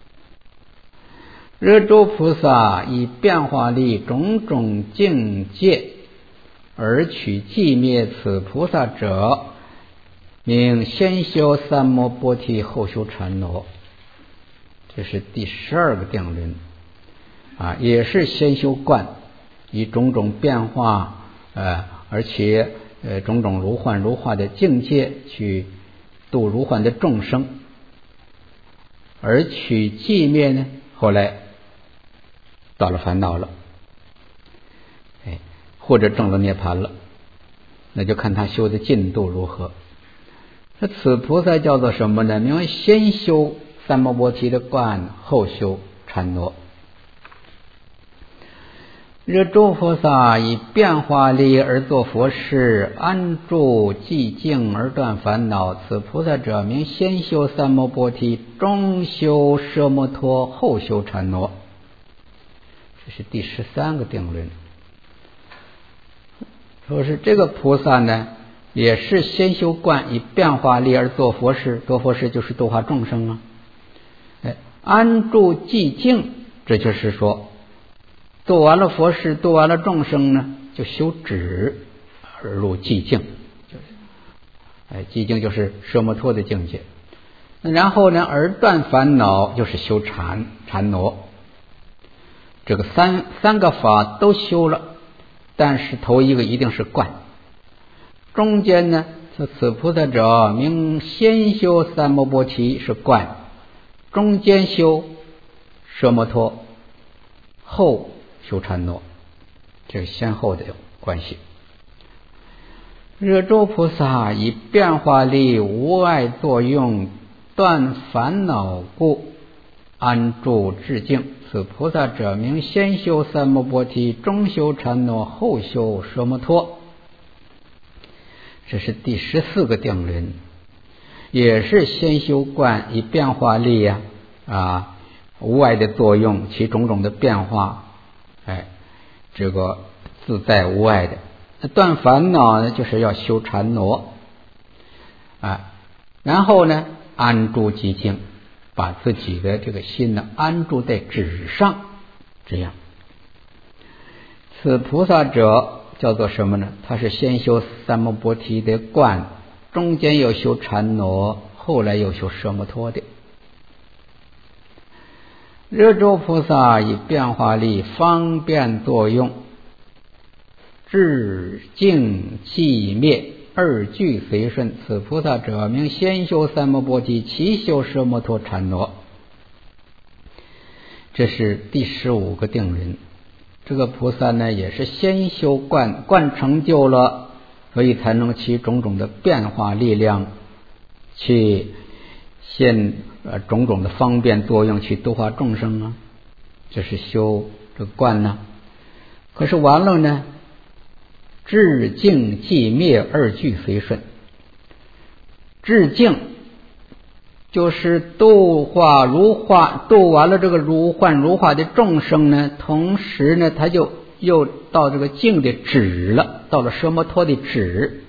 若诸菩萨以变化力种种境界而取寂灭，此菩萨者名先修三摩波提，后修禅挪。这是第12个定论也是先修观，以种种变化而且种种如幻如化的境界去度如幻的众生，而取寂灭呢，后来到了烦恼了，或者证了涅槃了，那就看他修的进度如何。那此菩萨叫做什么呢？名为先修三摩波提的观，后修禅挪。若诸菩萨以变化力而作佛事，安住寂静而断烦恼，此菩萨者名先修三摩波提，中修奢摩托，后修禅挪。这是第13个定论。说是这个菩萨呢，也是先修观，以变化力而作佛事，作佛事就是度化众生安住寂静，这就是说度完了佛事，度完了众生呢，就修止而入寂静，寂静就是奢摩托的境界。然后呢而断烦恼，就是修禅挪。这个三个法都修了，但是头一个一定是观。中间呢，此菩萨者名先修三摩波提是观， 中间修奢摩托，后修禅挪，这个先后的关系。热周菩萨以变化力无碍作用，断烦恼故，安住至静。此菩萨者名先修三摩波提，中修禅挪，后修奢摩托。这是第14个定论，也是先修观以变化力无碍的作用，其种种的变化，这个自在无碍的。断烦恼呢，就是要修禅挪，然后呢，安住寂静，把自己的这个心呢安住在止上，这样。此菩萨者叫做什么呢？他是先修三摩波提的观，中间又修禅挪，后来又修奢摩托的。热周菩萨以变化力方便作用，至静寂灭，二俱随顺。此菩萨者名先修三摩波提，其修奢摩托禅挪。这是第15个定论。这个菩萨呢，也是先修观成就了，所以才能起种种的变化力量，去现种种的方便作用，去度化众生啊。这是修这个观呢。可是完了呢，至静寂灭，二俱随顺。至静就是度化如化，度完了这个如幻如化的众生呢，同时呢，他就又到这个静的止了，到了奢摩托的止。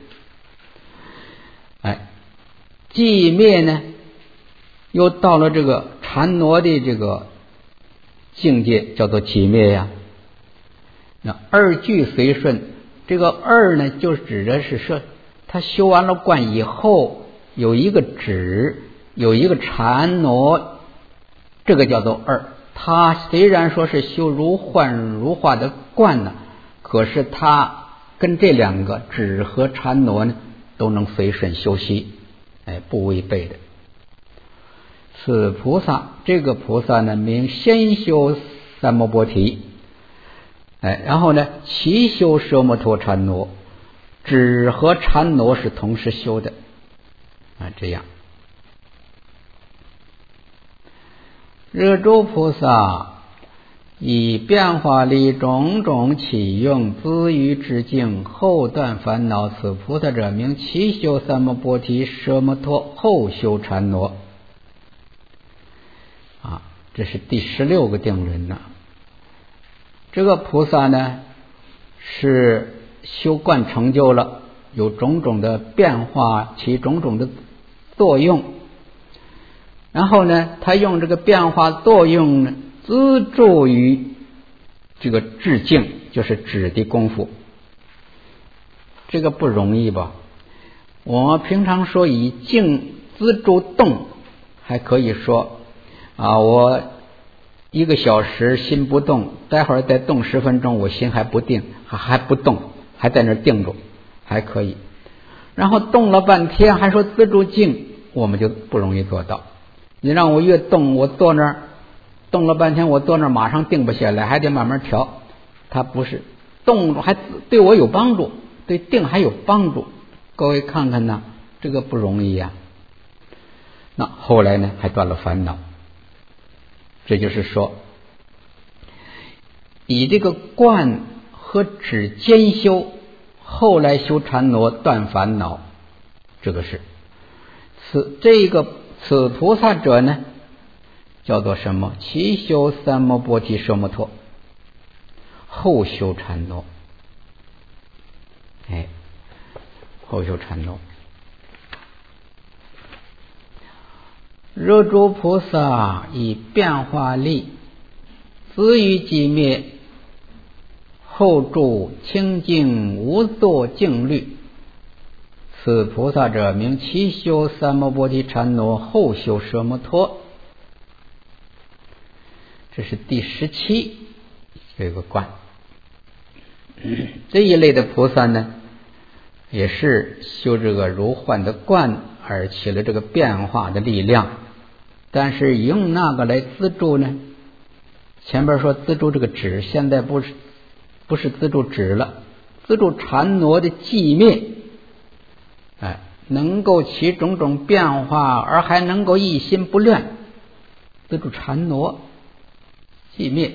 寂灭呢，又到了这个禅挪的这个境界，叫做寂灭呀。那二俱随顺，这个二呢，就指的是说，他修完了观以后，有一个止，有一个禅挪，这个叫做二。他虽然说是修如幻如化的观呢，可是他跟这两个止和禅挪呢，都能随顺修习，不违背的。此菩萨，这个菩萨呢，名先修三摩波提，然后呢，其修奢摩托禅挪，止和禅挪是同时修的，这样。热周菩萨以变化力种种起用，资于至静，后断烦恼。此菩萨者名其修三摩波提，奢摩托，后修禅挪。这是第16个定论呢。这个菩萨呢，是修观成就了，有种种的变化，起种种的作用。然后呢，他用这个变化作用呢，资助于这个至静，就是止的功夫。这个不容易吧？我们平常说以静资助动，还可以说我1个小时心不动，待会儿再动10分钟，我心还不定，还不动，还在那定住，还可以。然后动了半天，还说资助静，我们就不容易做到。你让我越动，我坐那儿动了半天，我坐那儿马上定不下来，还得慢慢调。它不是动还对我有帮助，对定还有帮助。各位看看呢，这个不容易呀。那后来呢，还断了烦恼。这就是说，以这个观和止兼修，后来修禅挪断烦恼，这个是此菩萨者呢，叫做什么？其修三摩波提奢摩托，后修禅挪，后修禅挪。热周菩萨以变化力资于寂灭，后住清净无作静虑。此菩萨者名其修三摩波提禅挪，后修奢摩托。这是第17这个观。这一类的菩萨呢，也是修这个如幻的观，而起了这个变化的力量。 但是用那个来资助呢？前边说资助这个止，现在不是资助止了，资助禅挪的寂灭，能够起种种变化，而还能够一心不乱，资助禅挪寂灭。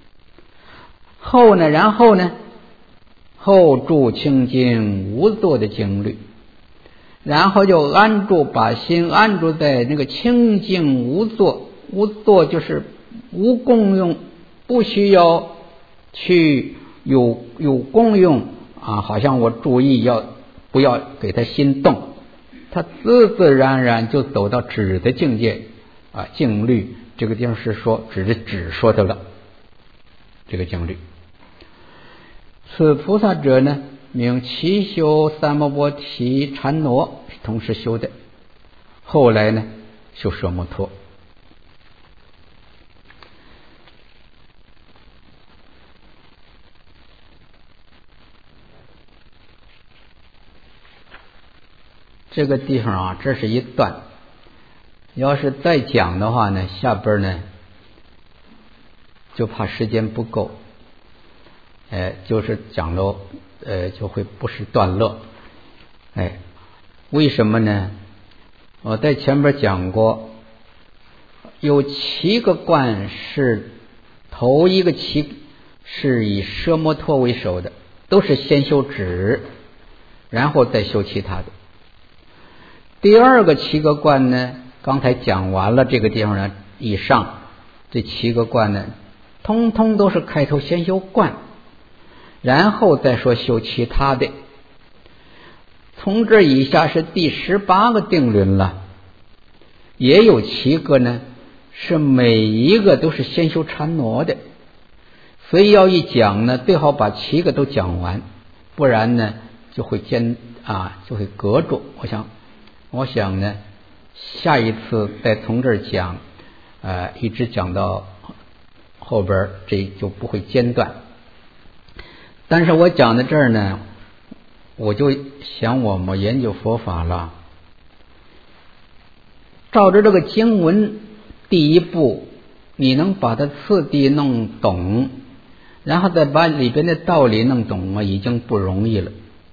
然后呢，后住清净无作的经律，然后就把心安住在那个清净无作，无作就是无功用，不需要去有功用啊，好像我注意不要给他心动，他自自然然就走到止的境界啊。静虑这个地方是说止说的了，这个静虑。此菩萨者呢，名其修三摩波提禅挪，同时修的，后来呢修舍摩托。这个地方啊，这是一段，要是再讲的话呢，下边呢就怕时间不够，就是讲了就会不是段落。为什么呢？我在前边讲过，有7个观是头一个7是以舍摩托为首的，都是先修止，然后再修其他的。第二个7个观呢，刚才讲完了，这个地方呢，以上这7个观呢，通通都是开头先修观，然后再说修其他的。从这以下是第18个定论了，也有7个呢，是每一个都是先修禅挪的，所以要一讲呢，最好把7个都讲完，不然呢就会就会隔住。我想呢，下一次再从这儿讲，一直讲到后边，这就不会间断。但是我讲到这儿呢，我就想我们研究佛法了，照着这个经文，第一步你能把它次第弄懂，然后再把里边的道理弄懂已经不容易了。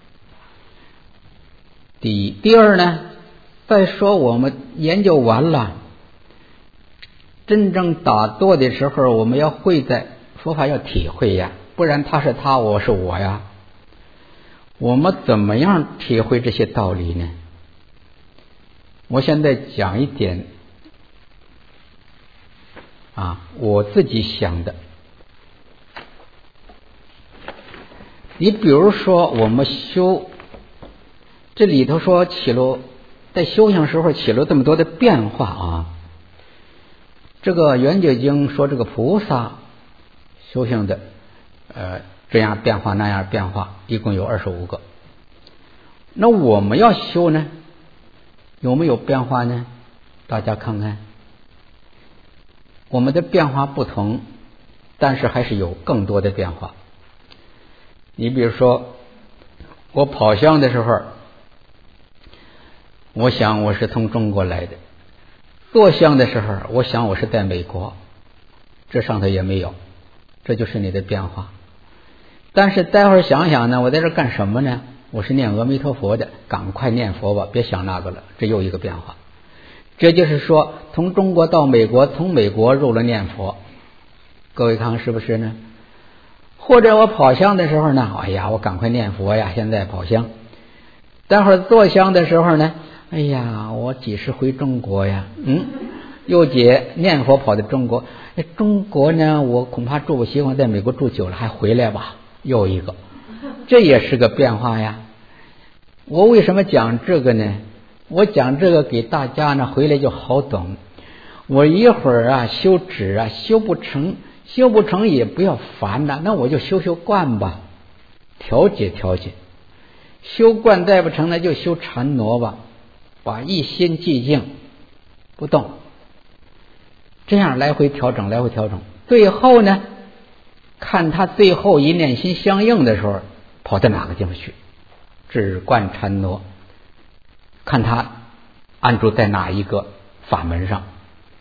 第一，第二呢，再说我们研究完了，真正打坐的时候，我们要会在佛法要体会呀，不然他是他，我是我呀。我们怎么样体会这些道理呢？我现在讲一点我自己想的。你比如说我们修，这里头说起了在修行时候起了这么多的变化啊。这个圆觉经说这个菩萨修行的这样变化那样变化，一共有25个。那我们要修呢，有没有变化呢？大家看看，我们的变化不同，但是还是有更多的变化。你比如说我跑香的时候，我想我是从中国来的，坐香的时候我想我是在美国，这上头也没有，这就是你的变化。但是待会儿想想呢，我在这干什么呢？我是念阿弥陀佛的，赶快念佛吧，别想那个了，这又一个变化。这就是说从中国到美国，从美国入了念佛，各位看是不是呢？或者我跑香的时候呢，哎呀我赶快念佛呀，现在跑香。待会儿坐香的时候呢，哎呀我几时回中国呀？又念佛跑到中国，中国呢我恐怕住不习惯，在美国住久了还回来吧，又一个，这也是个变化呀。我为什么讲这个呢？我讲这个给大家呢回来就好懂。我一会儿修止修不成也不要烦了，那我就修观吧，调节调节。修观再不成呢，就修禅挪吧，把一心寂静不动，这样来回调整，最后呢，看他最后一念心相应的时候跑到哪个地方去，止观禅挪，看他安住在哪一个法门上，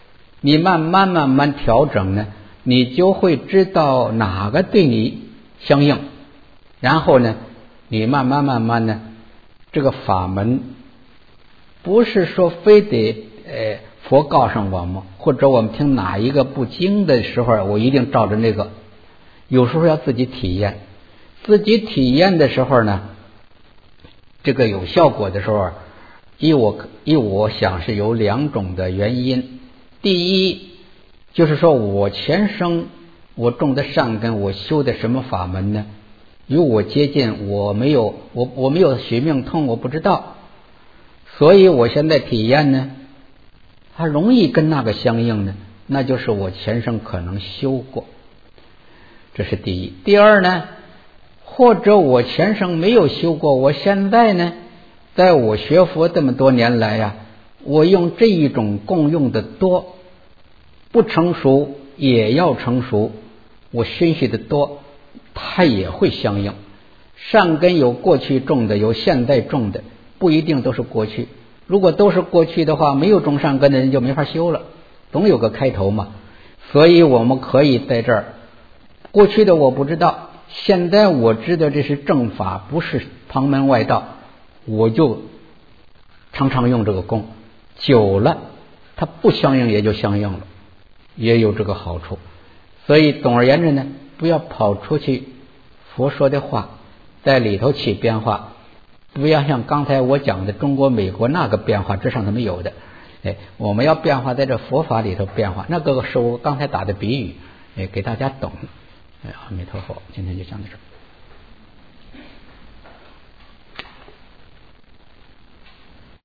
你慢慢调整呢，你就会知道哪个对你相应，然后呢，你慢慢呢，这个法门不是说非得佛告诉我们，或者我们听哪一个部经的时候，我一定照着那个。有时候要自己体验，自己体验的时候呢，这个有效果的时候，依我想是有2种的原因。第一，就是说我前生我种的善根，我修的什么法门呢？与我接近，我没有许命痛，我不知道，所以我现在体验呢，它容易跟那个相应呢，那就是我前生可能修过，这是第一。第二呢，或者我前生没有修过，我现在呢，在我学佛这么多年来呀，我用这一种共用的多，不成熟也要成熟，我熏习的多，它也会相应。善根有过去种的，有现在种的，不一定都是过去。如果都是过去的话，没有种善根的人就没法修了，总有个开头嘛。所以我们可以在这儿，过去的我不知道，现在我知道这是正法，不是旁门外道，我就常常用这个功，久了它不相应也就相应了，也有这个好处。所以总而言之呢，不要跑出去佛说的话在里头起变化，不要像刚才我讲的中国美国那个变化，这上头没有的。我们要变化在这佛法里头变化，那个是我刚才打的比喻，给大家懂。阿弥陀佛，今天就讲到这儿。